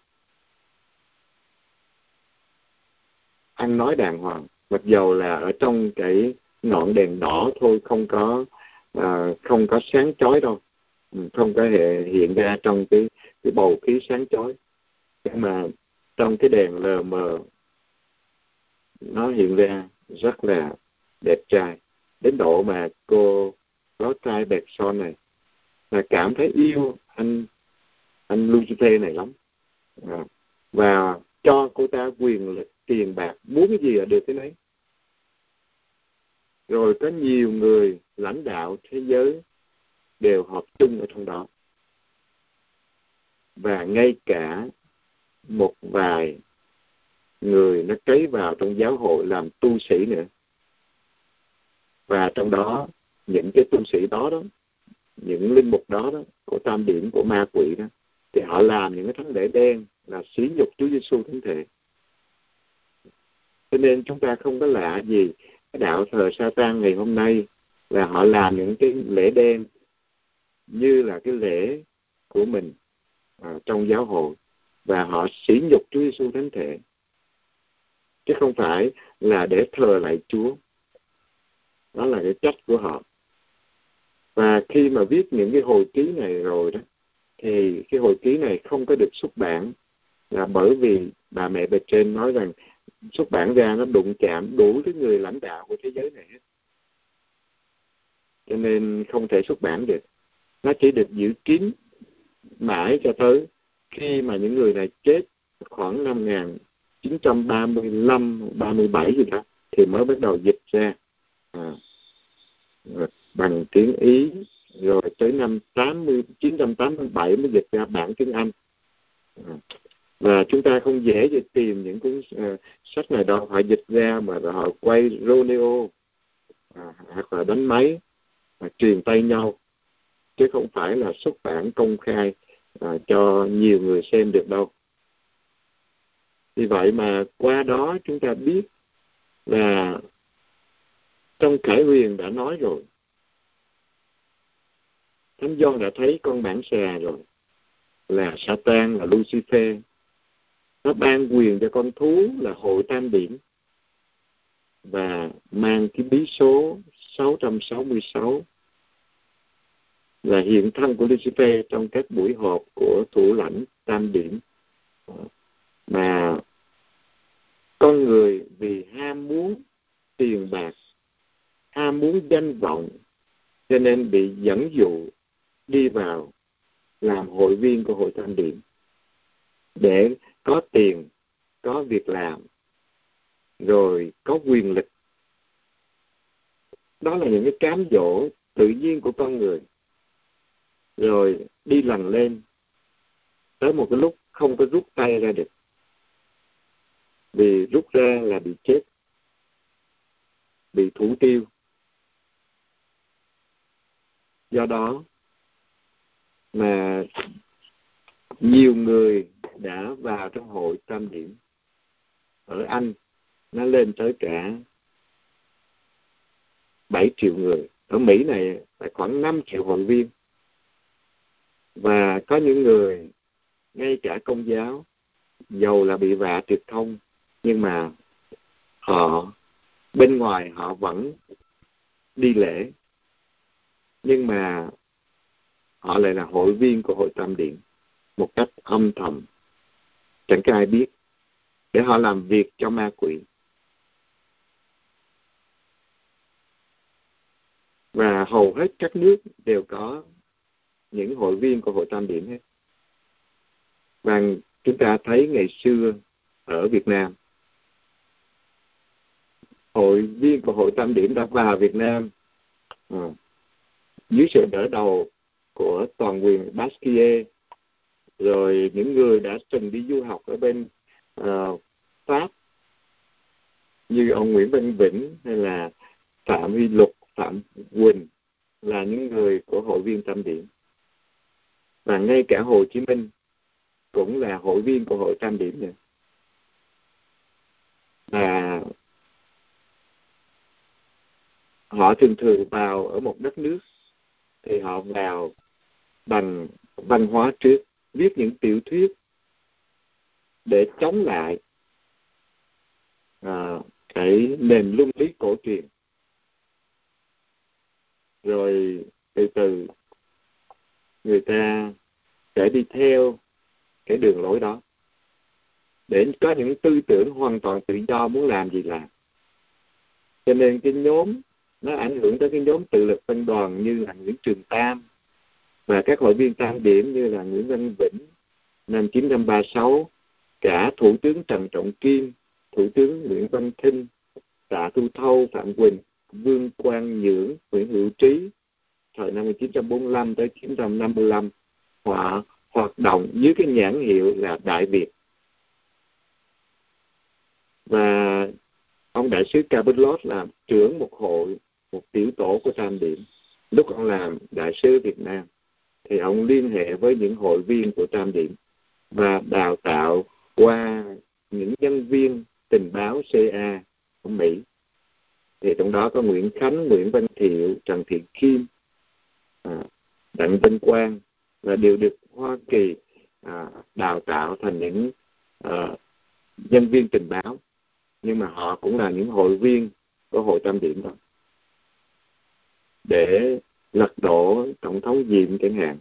ăn nói đàng hoàng, mặc dầu là ở trong cái ngọn đèn đỏ thôi, không có à, không có sáng chói đâu, không có hệ hiện ra trong cái cái bầu khí sáng chói, nhưng mà trong cái đèn lờ mờ nó hiện ra rất là đẹp trai, đến độ mà cô có trai bẹt son này là cảm thấy yêu anh anh Lucifer này lắm, à, và cho cô ta quyền lực, tiền bạc, muốn cái gì là được cái đấy. Rồi có nhiều người lãnh đạo thế giới đều họp chung ở trong đó, và ngay cả một vài người nó cấy vào trong giáo hội làm tu sĩ nữa. Và trong đó những cái tu sĩ đó đó, những linh mục đó đó, của tam điểm của ma quỷ đó, thì họ làm những cái thánh lễ đen là sỉ nhục Chúa Giêsu thánh thể. Cho nên chúng ta không có lạ gì cái đạo thờ Sa-tan ngày hôm nay là họ làm những cái lễ đen như là cái lễ của mình à, trong giáo hội, và họ sỉ nhục Chúa Giêsu thánh thể, chứ không phải là để thờ lại Chúa. Đó là cái cách của họ. Và khi mà viết những cái hồi ký này rồi đó, thì cái hồi ký này không có được xuất bản, là bởi vì bà mẹ bề trên nói rằng xuất bản ra nó đụng chạm đủ cái người lãnh đạo của thế giới này hết, cho nên không thể xuất bản được. Nó chỉ được giữ kín mãi cho tới khi mà những người này chết khoảng năm một nghìn chín trăm ba mươi lăm, ba mươi bảy gì đó, thì mới bắt đầu dịch ra à, bằng tiếng Ý, rồi tới năm tám mươi, chín trăm tám mươi bảy mới dịch ra bản tiếng Anh. À, và chúng ta không dễ để tìm những cuốn uh, sách này đâu, họ dịch ra mà họ quay rodeo à, hoặc là đánh máy à, truyền tay nhau, chứ không phải là xuất bản công khai à, cho nhiều người xem được đâu. Vì vậy mà qua đó chúng ta biết là trong Khải Huyền đã nói rồi, Thánh Gioan đã thấy con bản xà rồi, là Sa-tan, là Lucifer. Nó ban quyền cho con thú là hội tam điểm, và mang cái bí số sáu trăm sáu mươi sáu, là hiện thân của Lucifer trong các buổi họp của thủ lãnh tam điểm. Mà con người vì ham muốn tiền bạc, ham muốn danh vọng, cho nên bị dẫn dụ đi vào làm hội viên của hội Tam Điểm để có tiền, có việc làm, rồi có quyền lực. Đó là những cái cám dỗ tự nhiên của con người. Rồi đi lần lên, tới một cái lúc không có rút tay ra được. Vì rút ra là bị chết, bị thủ tiêu. Do đó mà nhiều người đã vào trong hội Tam Điểm. Ở Anh nó lên tới cả bảy triệu người. Ở Mỹ này là khoảng năm triệu hội viên. Và có những người, ngay cả Công giáo, dầu là bị vạ triệt thông, nhưng mà họ bên ngoài họ vẫn đi lễ, nhưng mà họ lại là hội viên của hội Tam Điểm một cách âm thầm, chẳng có ai biết, để họ làm việc cho ma quỷ. Và hầu hết các nước đều có những hội viên của hội Tam Điểm hết. Và chúng ta thấy ngày xưa ở Việt Nam, hội viên của hội Tam Điểm đã vào Việt Nam à, dưới sự đỡ đầu của toàn quyền Basquiat, rồi những người đã từng đi du học ở bên uh, Pháp như ông Nguyễn Văn Vĩnh hay là Phạm Huy Lục, Phạm Quỳnh là những người của hội viên Tam Điểm. Và ngay cả Hồ Chí Minh cũng là hội viên của hội Tam Điểm này. Và họ thường thường vào ở một đất nước thì họ vào bằng văn hóa trước, viết những tiểu thuyết để chống lại à, cái nền luân lý cổ truyền. Rồi từ từ người ta sẽ đi theo cái đường lối đó để có những tư tưởng hoàn toàn tự do, muốn làm gì làm. Cho nên cái nhóm nó ảnh hưởng tới cái nhóm tự lực phân đoàn như là Nguyễn Trường Tam và các hội viên Tam Điểm như là Nguyễn Văn Vĩnh năm chín trăm ba mươi sáu, cả Thủ tướng Trần Trọng Kim, Thủ tướng Nguyễn Văn Thinh, Tạ Thu Thâu, Phạm Quỳnh, Vương Quang Nhưỡng, Nguyễn Hữu Trí thời năm một nghìn chín trăm bốn mươi lăm tới một nghìn chín trăm năm mươi lăm, họ hoạt động dưới cái nhãn hiệu là Đại Việt. Và ông đại sứ Cabot là trưởng một hội, một tiểu tổ của Tam Điểm. Lúc ông làm đại sứ Việt Nam thì ông liên hệ với những hội viên của Tam Điểm và đào tạo qua những nhân viên tình báo xê a của Mỹ. Thì trong đó có Nguyễn Khánh, Nguyễn Văn Thiệu, Trần Thị Kim, à, Đặng Vinh Quang, là đều được Hoa Kỳ à, đào tạo thành những à, nhân viên tình báo. Nhưng mà họ cũng là những hội viên của hội Tam Điểm đó, để lật đổ Tổng thống Diệm chẳng hạn,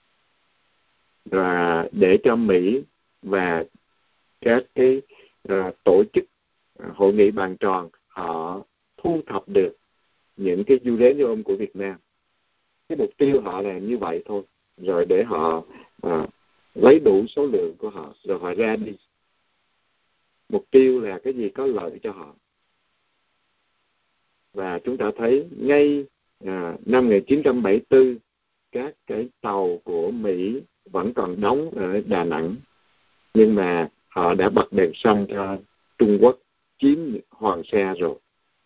và để cho Mỹ và các cái uh, tổ chức uh, hội nghị bàn tròn họ thu thập được những cái uranium của Việt Nam. Cái mục tiêu họ là như vậy thôi, rồi để họ uh, lấy đủ số lượng của họ rồi họ ra đi. Mục tiêu là cái gì có lợi cho họ. Và chúng ta thấy ngay à, năm một nghìn chín trăm bảy mươi tư, các cái tàu của Mỹ vẫn còn đóng ở Đà Nẵng, nhưng mà họ đã bật đèn xanh cho Trung Quốc chiếm Hoàng Sa rồi,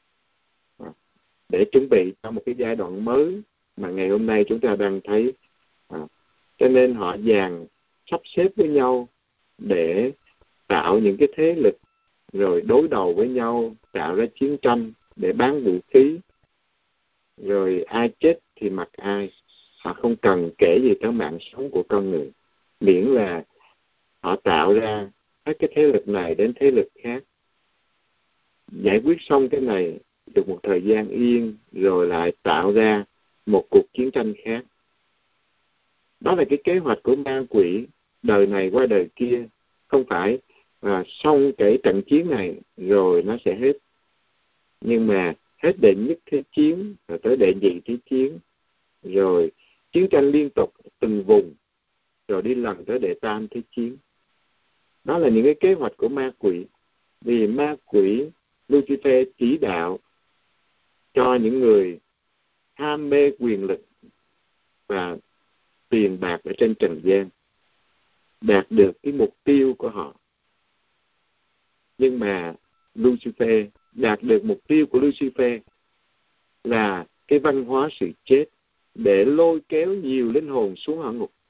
để chuẩn bị cho một cái giai đoạn mới mà ngày hôm nay chúng ta đang thấy. À, cho nên họ dàn sắp xếp với nhau để tạo những cái thế lực, rồi đối đầu với nhau, tạo ra chiến tranh để bán vũ khí, rồi ai chết thì mặc ai. Họ không cần kể gì tới mạng sống của con người, miễn là họ tạo ra hết cái thế lực này đến thế lực khác, giải quyết xong cái này được một thời gian yên, rồi lại tạo ra một cuộc chiến tranh khác. Đó là cái kế hoạch của ma quỷ, đời này qua đời kia. Không phải à, xong cái trận chiến này rồi nó sẽ hết, nhưng mà hết đệ nhất thế chiến rồi tới đệ nhị thế chiến, rồi chiến tranh liên tục từng vùng, rồi đi lần tới đệ tam thế chiến. Đó là những cái kế hoạch của ma quỷ. Vì ma quỷ Lucifer chỉ đạo cho những người ham mê quyền lực và tiền bạc ở trên trần gian đạt được cái mục tiêu của họ. Nhưng mà Lucifer đạt được mục tiêu của Lucifer là cái văn hóa sự chết, để lôi kéo nhiều linh hồn xuống hỏa ngục.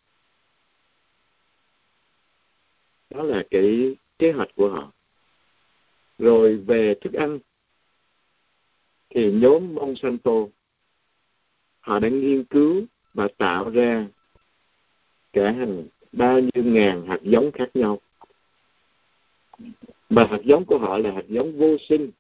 Đó là cái kế hoạch của họ. Rồi về thức ăn thì nhóm Monsanto họ đã nghiên cứu và tạo ra cả hàng bao nhiêu ngàn hạt giống khác nhau. Mà hạt giống của họ là hạt giống vô sinh,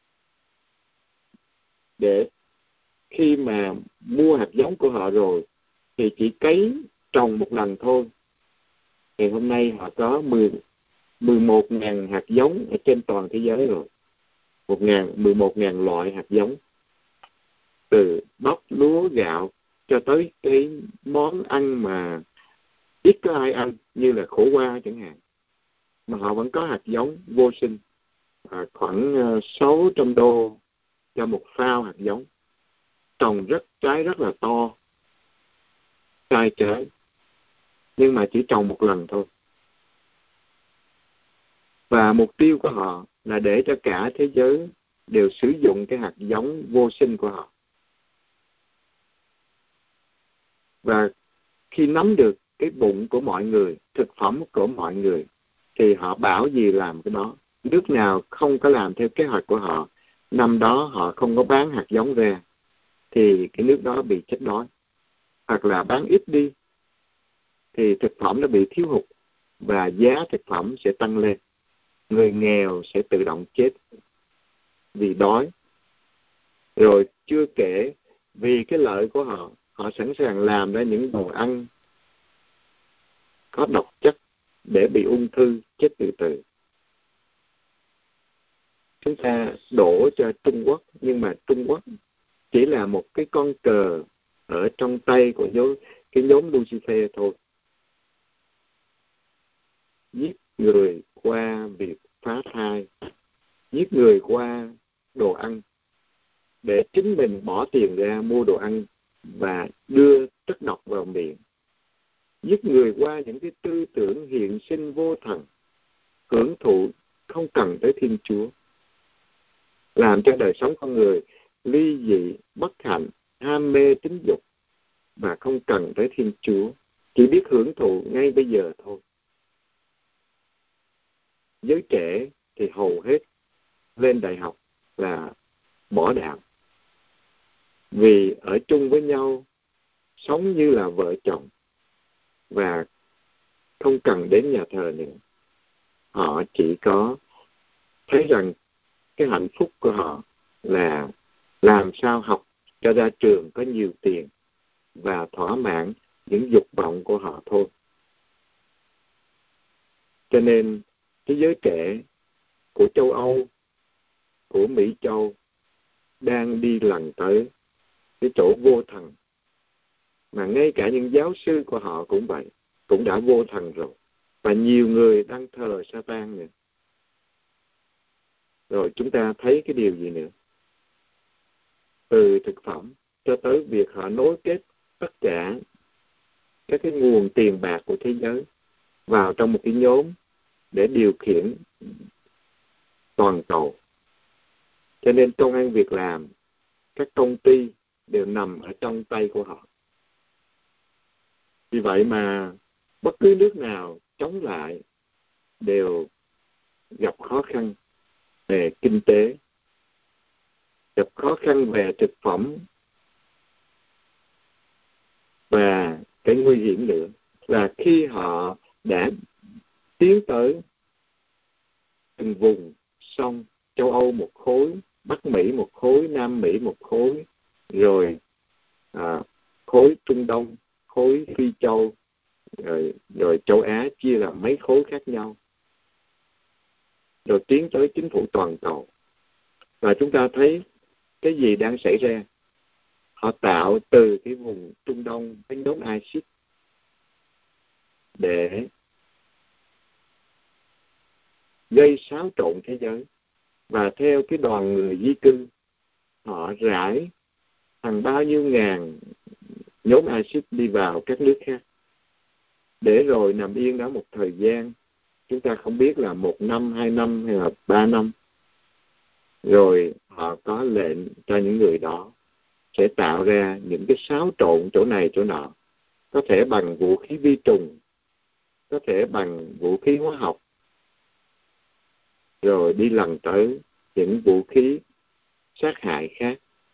để khi mà mua hạt giống của họ rồi thì chỉ cấy trồng một lần thôi. Thì hôm nay họ có mười một nghìn hạt giống ở trên toàn thế giới rồi. mười một nghìn loại hạt giống. Từ bắp, lúa, gạo cho tới cái món ăn mà ít có ai ăn như là khổ qua chẳng hạn. Mà họ vẫn có hạt giống vô sinh. À, khoảng sáu trăm đô cho một phao hạt giống. Trồng rất trái rất là to, sai trái, nhưng mà chỉ trồng một lần thôi. Và mục tiêu của họ là để cho cả thế giới đều sử dụng cái hạt giống vô sinh của họ. Và khi nắm được cái bụng của mọi người, thực phẩm của mọi người, thì họ bảo gì làm cái đó. Nước nào không có làm theo kế hoạch của họ, năm đó họ không có bán hạt giống ra, thì cái nước đó bị chết đói. Hoặc là bán ít đi, thì thực phẩm nó bị thiếu hụt, và giá thực phẩm sẽ tăng lên. Người nghèo sẽ tự động chết vì đói. Rồi chưa kể, vì cái lợi của họ, họ sẵn sàng làm ra những đồ ăn có độc chất để bị ung thư, chết từ từ. Chúng ta đổ cho Trung Quốc, nhưng mà Trung Quốc chỉ là một cái con cờ ở trong tay của nhóm, cái nhóm Lucifer thôi. Giết người qua việc phá thai, giết người qua đồ ăn, để chính mình bỏ tiền ra mua đồ ăn và đưa chất độc vào miệng. Giết người qua những cái tư tưởng hiện sinh vô thần, hưởng thụ không cần tới Thiên Chúa, làm cho đời sống con người ly dị, bất hạnh, ham mê tính dục, và không cần tới Thiên Chúa, chỉ biết hưởng thụ ngay bây giờ thôi. Giới trẻ thì hầu hết lên đại học là bỏ đạo, vì ở chung với nhau, sống như là vợ chồng, và không cần đến nhà thờ nữa. Họ chỉ có thấy rằng cái hạnh phúc của họ là làm sao học cho ra trường có nhiều tiền và thỏa mãn những dục vọng của họ thôi. Cho nên cái giới trẻ của châu Âu, của Mỹ Châu đang đi lần tới cái chỗ vô thần. Mà ngay cả những giáo sư của họ cũng vậy, cũng đã vô thần rồi. Và nhiều người đang thờ Satan nữa. Rồi chúng ta thấy cái điều gì nữa? Từ thực phẩm cho tới việc họ nối kết tất cả các cái nguồn tiền bạc của thế giới vào trong một cái nhóm để điều khiển toàn cầu. Cho nên công ăn việc làm, các công ty đều nằm ở trong tay của họ. Vì vậy mà bất cứ nước nào chống lại đều gặp khó khăn về kinh tế, gặp khó khăn về thực phẩm, và cái nguy hiểm nữa là khi họ đã tiến tới từng vùng, xong châu Âu một khối, Bắc Mỹ một khối, Nam Mỹ một khối, rồi à, khối Trung Đông, khối Phi Châu, rồi, rồi châu Á chia làm mấy khối khác nhau, rồi tiến tới chính phủ toàn cầu. Và chúng ta thấy cái gì đang xảy ra? họ tạo từ cái vùng Trung Đông cái nhóm ISIS để gây xáo trộn thế giới. Và theo cái đoàn người di cư, họ rải hàng bao nhiêu ngàn nhóm ISIS đi vào các nước khác, để rồi nằm yên đó một thời gian, chúng ta không biết là một năm, hai năm hay là ba năm, rồi họ có lệnh cho những người đó sẽ tạo ra những cái xáo trộn chỗ này chỗ nọ, có thể bằng vũ khí vi trùng, có thể bằng vũ khí hóa học, rồi đi lần tới những vũ khí sát hại khác,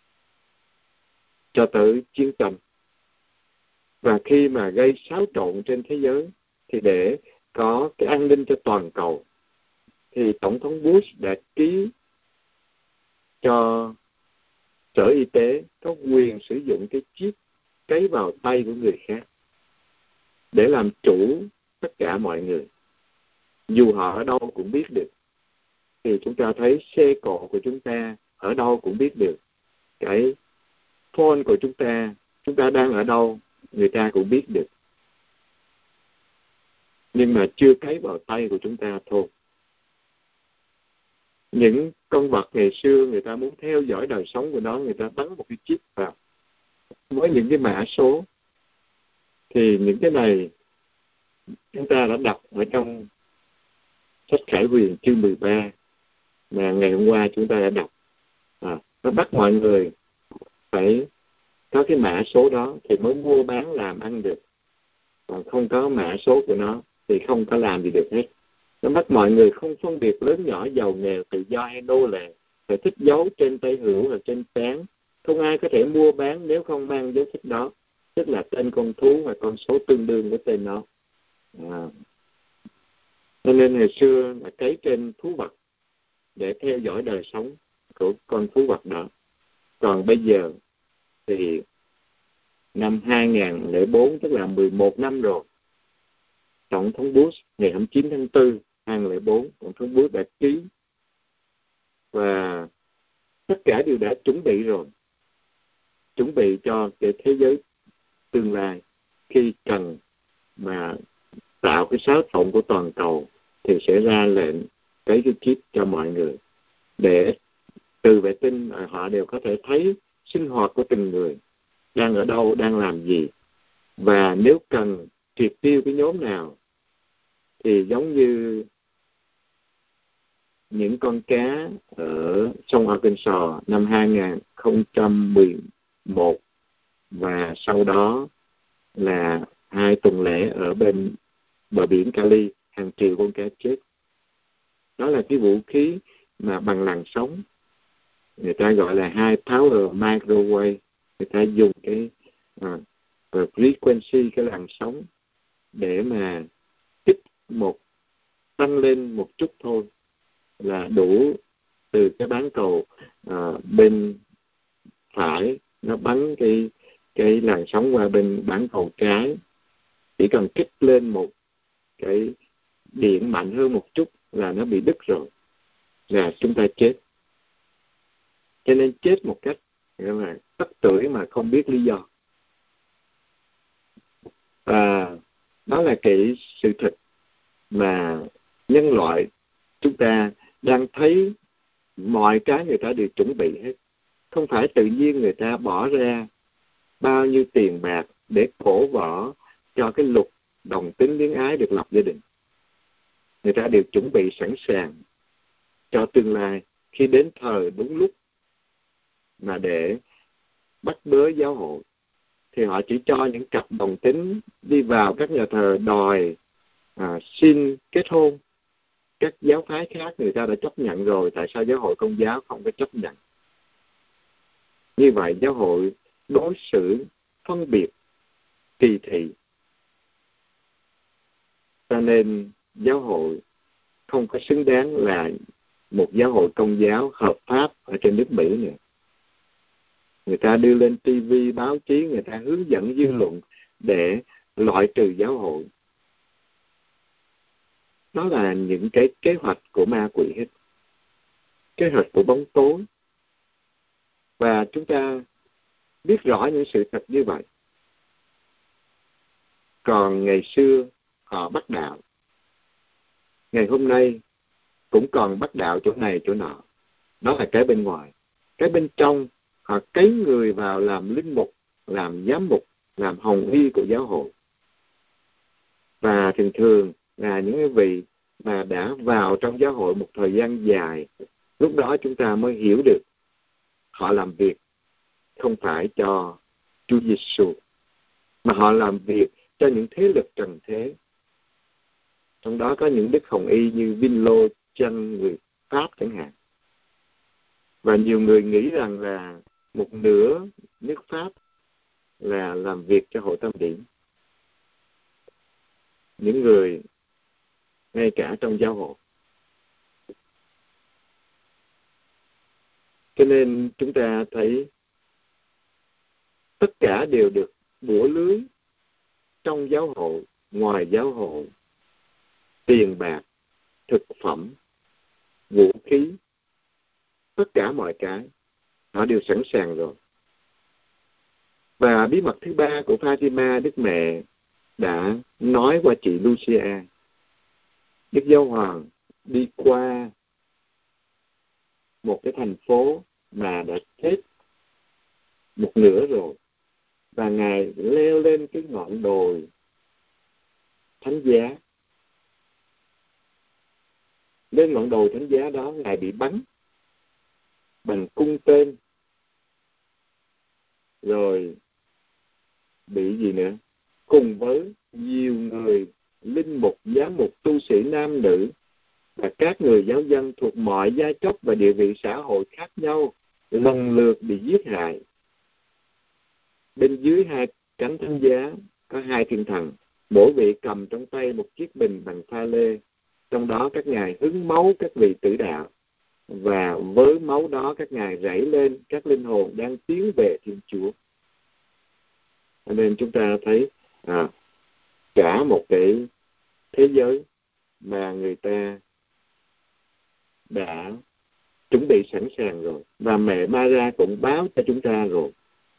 cho tới chiến tranh. Và khi mà gây xáo trộn trên thế giới, thì để có cái an ninh cho toàn cầu, thì Tổng thống Bush đã ký cho Sở Y tế có quyền sử dụng cái chip cấy vào tay của người khác để làm chủ tất cả mọi người, dù họ ở đâu cũng biết được. Thì chúng ta thấy xe cộ của chúng ta ở đâu cũng biết được, cái phone của chúng ta, chúng ta đang ở đâu người ta cũng biết được, nhưng mà chưa cấy vào tay của chúng ta thôi. Những con vật ngày xưa người ta muốn theo dõi đời sống của nó, người ta bắn một cái chip vào với những cái mã số. Thì những cái này chúng ta đã đọc ở trong sách Khải Huyền chương mười ba mà ngày hôm qua chúng ta đã đọc. À, nó bắt mọi người phải có cái mã số đó thì mới mua bán làm ăn được, còn không có mã số của nó thì không có làm gì được hết. Nó bắt mọi người không phân biệt lớn nhỏ, giàu nghèo, tự do hay nô lệ, phải thích dấu trên tay hữu hoặc trên trán. Không ai có thể mua bán nếu không mang dấu thích đó, tức là tên con thú và con số tương đương với tên nó. À. Cho nên ngày xưa là cấy trên thú vật để theo dõi đời sống của con thú vật đó. Còn bây giờ thì năm hai nghìn không trăm lẻ bốn, tức là mười một năm rồi, Tổng thống Bush ngày hai mươi chín tháng tư hai nghìn không trăm lẻ bốn, Tổng thống Bush đã ký và tất cả đều đã chuẩn bị rồi, chuẩn bị cho cái thế giới tương lai. Khi cần mà tạo cái xáo trộn của toàn cầu thì sẽ ra lệnh cái cái chip cho mọi người, để từ vệ tinh họ đều có thể thấy sinh hoạt của từng người, đang ở đâu, đang làm gì. Và nếu cần triệt tiêu cái nhóm nào thì giống như những con cá ở sông Arkansas năm hai nghìn không trăm mười một và sau đó là hai tuần lễ ở bên bờ biển Cali, hàng triệu con cá chết. Đó là cái vũ khí mà bằng làn sóng, người ta gọi là high power microwave. Người ta dùng cái uh, frequency, cái làn sóng để mà kích một tăng lên một chút thôi là đủ từ cái bán cầu uh, bên phải nó bắn cái cái làn sóng qua bên bán cầu trái. Chỉ cần kích lên một cái điện mạnh hơn một chút là nó bị đứt rồi, là chúng ta chết. Cho nên chết một cách là tất tưởi mà không biết lý do. Và đó là cái sự thật mà nhân loại chúng ta đang thấy, mọi cái người ta đều chuẩn bị hết. Không phải tự nhiên người ta bỏ ra bao nhiêu tiền bạc để cổ võ cho cái luật đồng tính luyến ái được lập gia đình. Người ta đều chuẩn bị sẵn sàng cho tương lai, khi đến thời đúng lúc mà để bắt bớ giáo hội thì họ chỉ cho những cặp đồng tính đi vào các nhà thờ đòi à, xin kết hôn. Các giáo phái khác người ta đã chấp nhận rồi, tại sao giáo hội Công giáo không có chấp nhận? Như vậy giáo hội đối xử phân biệt, kỳ thị. Cho nên giáo hội không có xứng đáng là một giáo hội Công giáo hợp pháp ở trên nước Mỹ nữa. Người ta đưa lên ti vi, báo chí, người ta hướng dẫn dư luận để loại trừ giáo hội. Đó là những cái kế hoạch của ma quỷ hết, kế hoạch của bóng tối. Và chúng ta biết rõ những sự thật như vậy. Còn ngày xưa họ bắt đạo, ngày hôm nay cũng còn bắt đạo chỗ này chỗ nọ. Đó là cái bên ngoài. Cái bên trong, họ cấy người vào làm linh mục, làm giám mục, làm hồng y của giáo hội. Và thường thường là những vị mà đã vào trong giáo hội một thời gian dài, lúc đó chúng ta mới hiểu được họ làm việc không phải cho Chúa Giêsu, mà họ làm việc cho những thế lực trần thế. Trong đó có những đức hồng y như Vinlo chân người Pháp chẳng hạn. Và nhiều người nghĩ rằng là một nửa nước Pháp là làm việc cho hội Tam Điển. Những người ngay cả trong giáo hội. Cho nên chúng ta thấy tất cả đều được bủa lưới trong giáo hội, ngoài giáo hội, tiền bạc, thực phẩm, vũ khí, tất cả mọi cái, họ đều sẵn sàng rồi. Và bí mật thứ ba của Fatima, Đức Mẹ đã nói qua chị Lucia. Đức Giáo Hoàng đi qua một cái thành phố mà đã chết một nửa rồi, và Ngài leo lên cái ngọn đồi Thánh Giá. Lên ngọn đồi Thánh Giá đó, Ngài bị bắn bằng cung tên, rồi bị gì nữa, cùng với nhiều người linh mục, giám mục, tu sĩ nam nữ và các người giáo dân thuộc mọi giai cấp và địa vị xã hội khác nhau lần lượt bị giết hại. Bên dưới hai cánh thánh giá có hai thiên thần, mỗi vị cầm trong tay một chiếc bình bằng pha lê, trong đó các ngài hứng máu các vị tử đạo, và với máu đó các ngài rảy lên các linh hồn đang tiến về Thiên Chúa. Cho nên chúng ta thấy à, cả một cái thế giới mà người ta đã chuẩn bị sẵn sàng rồi, và mẹ Maria cũng báo cho chúng ta rồi.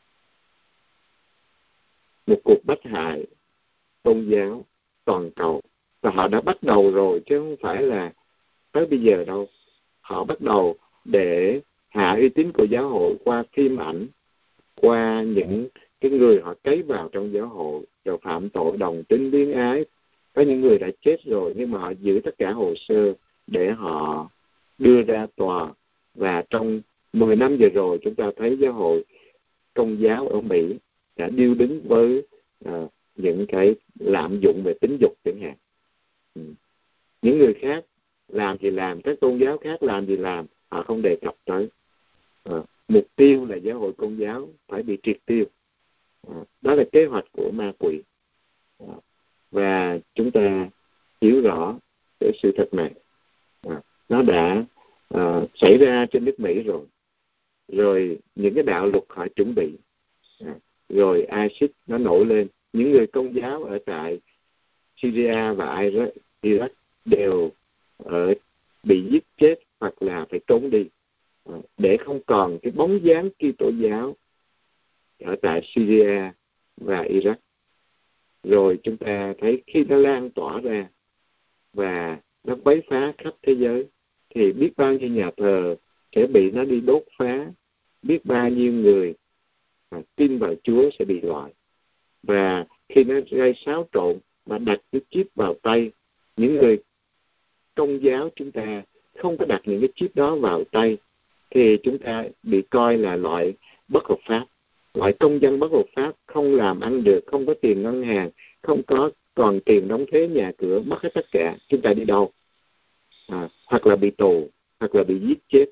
Một cuộc bách hại tôn giáo toàn cầu, và họ đã bắt đầu rồi chứ không phải là tới bây giờ đâu. Họ bắt đầu để hạ uy tín của giáo hội qua phim ảnh, qua những cái người họ cấy vào trong giáo hội, rồi phạm tội đồng tính luyến ái. Có những người đã chết rồi, nhưng mà họ giữ tất cả hồ sơ để họ đưa ra tòa. Và trong mười năm vừa rồi, chúng ta thấy giáo hội Công giáo ở Mỹ đã điêu đứng với uh, những cái lạm dụng về tính dục chẳng hạn. Ừ. Những người khác làm thì làm, các tôn giáo khác làm thì làm, họ không đề cập tới. Uh, mục tiêu là giáo hội Công giáo phải bị triệt tiêu. Uh, đó là kế hoạch của ma quỷ. Uh, và chúng ta hiểu rõ cái sự thật này. Uh, nó đã uh, xảy ra trên nước Mỹ rồi. Rồi những cái đạo luật họ chuẩn bị. À, rồi ISIS nó nổi lên. Những người Công giáo ở tại Syria và Iraq, Iraq đều ở, bị giết chết hoặc là phải trốn đi, à, để không còn cái bóng dáng Kitô giáo ở tại Syria và Iraq. Rồi chúng ta thấy khi nó lan tỏa ra và nó quấy phá khắp thế giới, thì biết bao nhiêu nhà thờ sẽ bị nó đi đốt phá, biết bao nhiêu người mà tin vào Chúa sẽ bị loại. Và khi nó gây xáo trộn mà đặt cái chip vào tay, những người Công giáo chúng ta không có đặt những cái chip đó vào tay, thì chúng ta bị coi là loại bất hợp pháp, loại công dân bất hợp pháp, không làm ăn được, không có tiền ngân hàng, không có còn tiền đóng thuế nhà cửa, mất hết tất cả. Chúng ta đi đâu? À, hoặc là bị tù, hoặc là bị giết chết.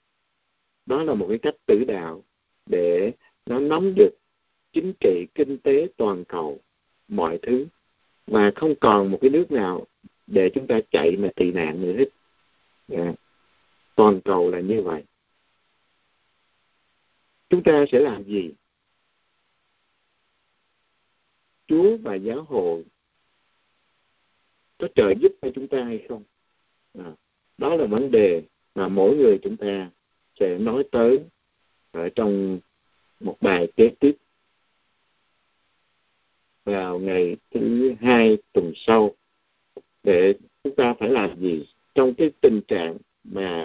Đó là một cái cách tử đạo để nó nắm được chính trị, kinh tế toàn cầu, mọi thứ, mà không còn một cái nước nào để chúng ta chạy mà tị nạn nữa hết. Yeah. Toàn cầu là như vậy. Chúng ta sẽ làm gì? Chúa và giáo hội có trợ giúp cho chúng ta hay không? À, đó là vấn đề mà mỗi người chúng ta sẽ nói tới ở trong một bài kế tiếp vào ngày thứ hai tuần sau, để chúng ta phải làm gì trong cái tình trạng mà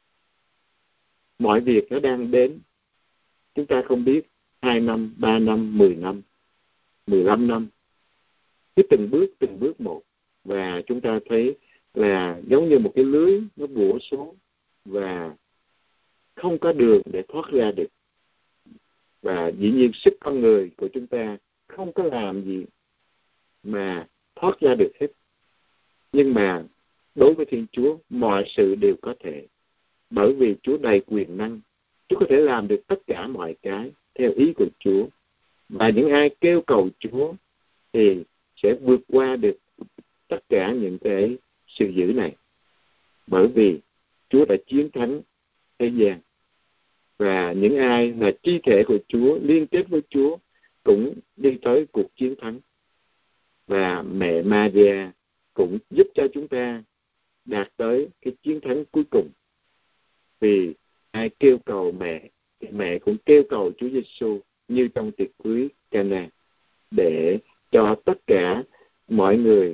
mọi việc nó đang đến. Chúng ta không biết hai năm, ba năm, mười năm, mười lăm năm, cứ từng bước, từng bước một. Và chúng ta thấy là giống như một cái lưới nó bủa xuống và không có đường để thoát ra được. Và dĩ nhiên sức con người của chúng ta không có làm gì mà thoát ra được hết. Nhưng mà đối với Thiên Chúa, mọi sự đều có thể. Bởi vì Chúa đầy quyền năng, Chúa có thể làm được tất cả mọi cái theo ý của Chúa. Và những ai kêu cầu Chúa thì sẽ vượt qua được tất cả những cái sự dữ này. Bởi vì Chúa đã chiến thắng thế gian. Và những ai là chi thể của Chúa, liên kết với Chúa, cũng đi tới cuộc chiến thắng. Và mẹ Maria cũng giúp cho chúng ta đạt tới cái chiến thắng cuối cùng. Vì ai kêu cầu mẹ, thì mẹ cũng kêu cầu Chúa Giêsu như trong tiệc cưới Cana, để cho tất cả mọi người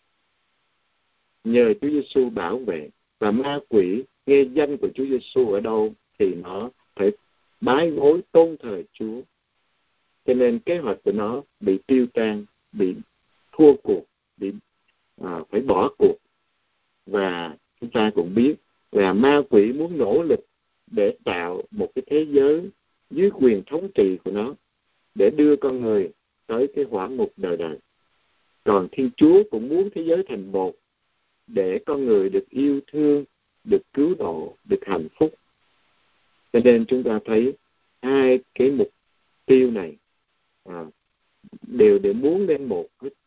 nhờ Chúa Giêsu bảo vệ. Và ma quỷ nghe danh của Chúa Giêsu ở đâu thì nó phải bái gối tôn thờ Chúa. Cho nên kế hoạch của nó bị tiêu tan, bị thua cuộc, bị à, phải bỏ cuộc. Và chúng ta cũng biết là ma quỷ muốn nỗ lực để tạo một cái thế giới dưới quyền thống trị của nó, để đưa con người tới cái hỏa ngục đời đời. Còn Thiên Chúa cũng muốn thế giới thành một, để con người được yêu thương, được cứu độ, được hạnh phúc. Cho nên chúng ta thấy hai cái mục tiêu này à, đều đều muốn đến một.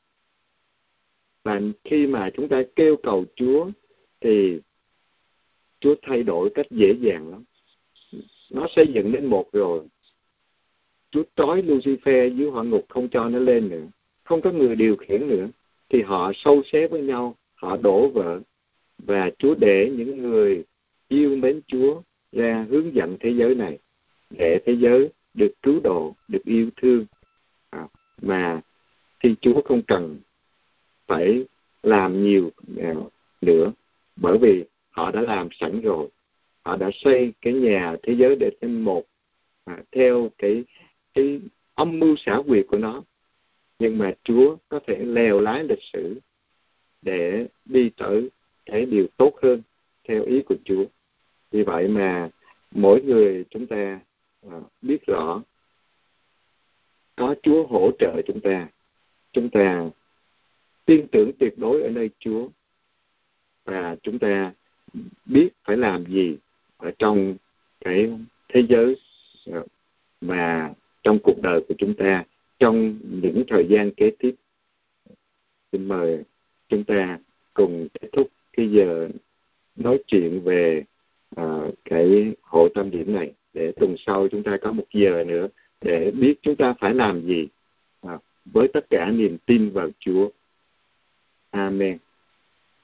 Và khi mà chúng ta kêu cầu Chúa thì Chúa thay đổi cách dễ dàng lắm. Nó xây dựng đến một rồi. Chúa trói Lucifer dưới hỏa ngục, không cho nó lên nữa, không có người điều khiển nữa. Thì họ sâu xé với nhau, họ đổ vỡ. Và Chúa để những người yêu mến Chúa ra hướng dẫn thế giới này, để thế giới được cứu độ, được yêu thương. À, mà thì Chúa không cần phải làm nhiều nữa, bởi vì họ đã làm sẵn rồi. Họ đã xây cái nhà thế giới để thêm một à, theo cái, cái âm mưu xảo quyệt của nó. Nhưng mà Chúa có thể lèo lái lịch sử để đi tới cái điều tốt hơn theo ý của Chúa. Vì vậy mà mỗi người chúng ta à, biết rõ có Chúa hỗ trợ chúng ta. Chúng ta tin tưởng tuyệt đối ở nơi Chúa. Và chúng ta biết phải làm gì ở trong cái thế giới mà trong cuộc đời của chúng ta trong những thời gian kế tiếp. Xin mời chúng ta cùng kết thúc cái giờ nói chuyện về uh, cái hội tâm điểm này, để tuần sau chúng ta có một giờ nữa để biết chúng ta phải làm gì uh, với tất cả niềm tin vào Chúa. Amen.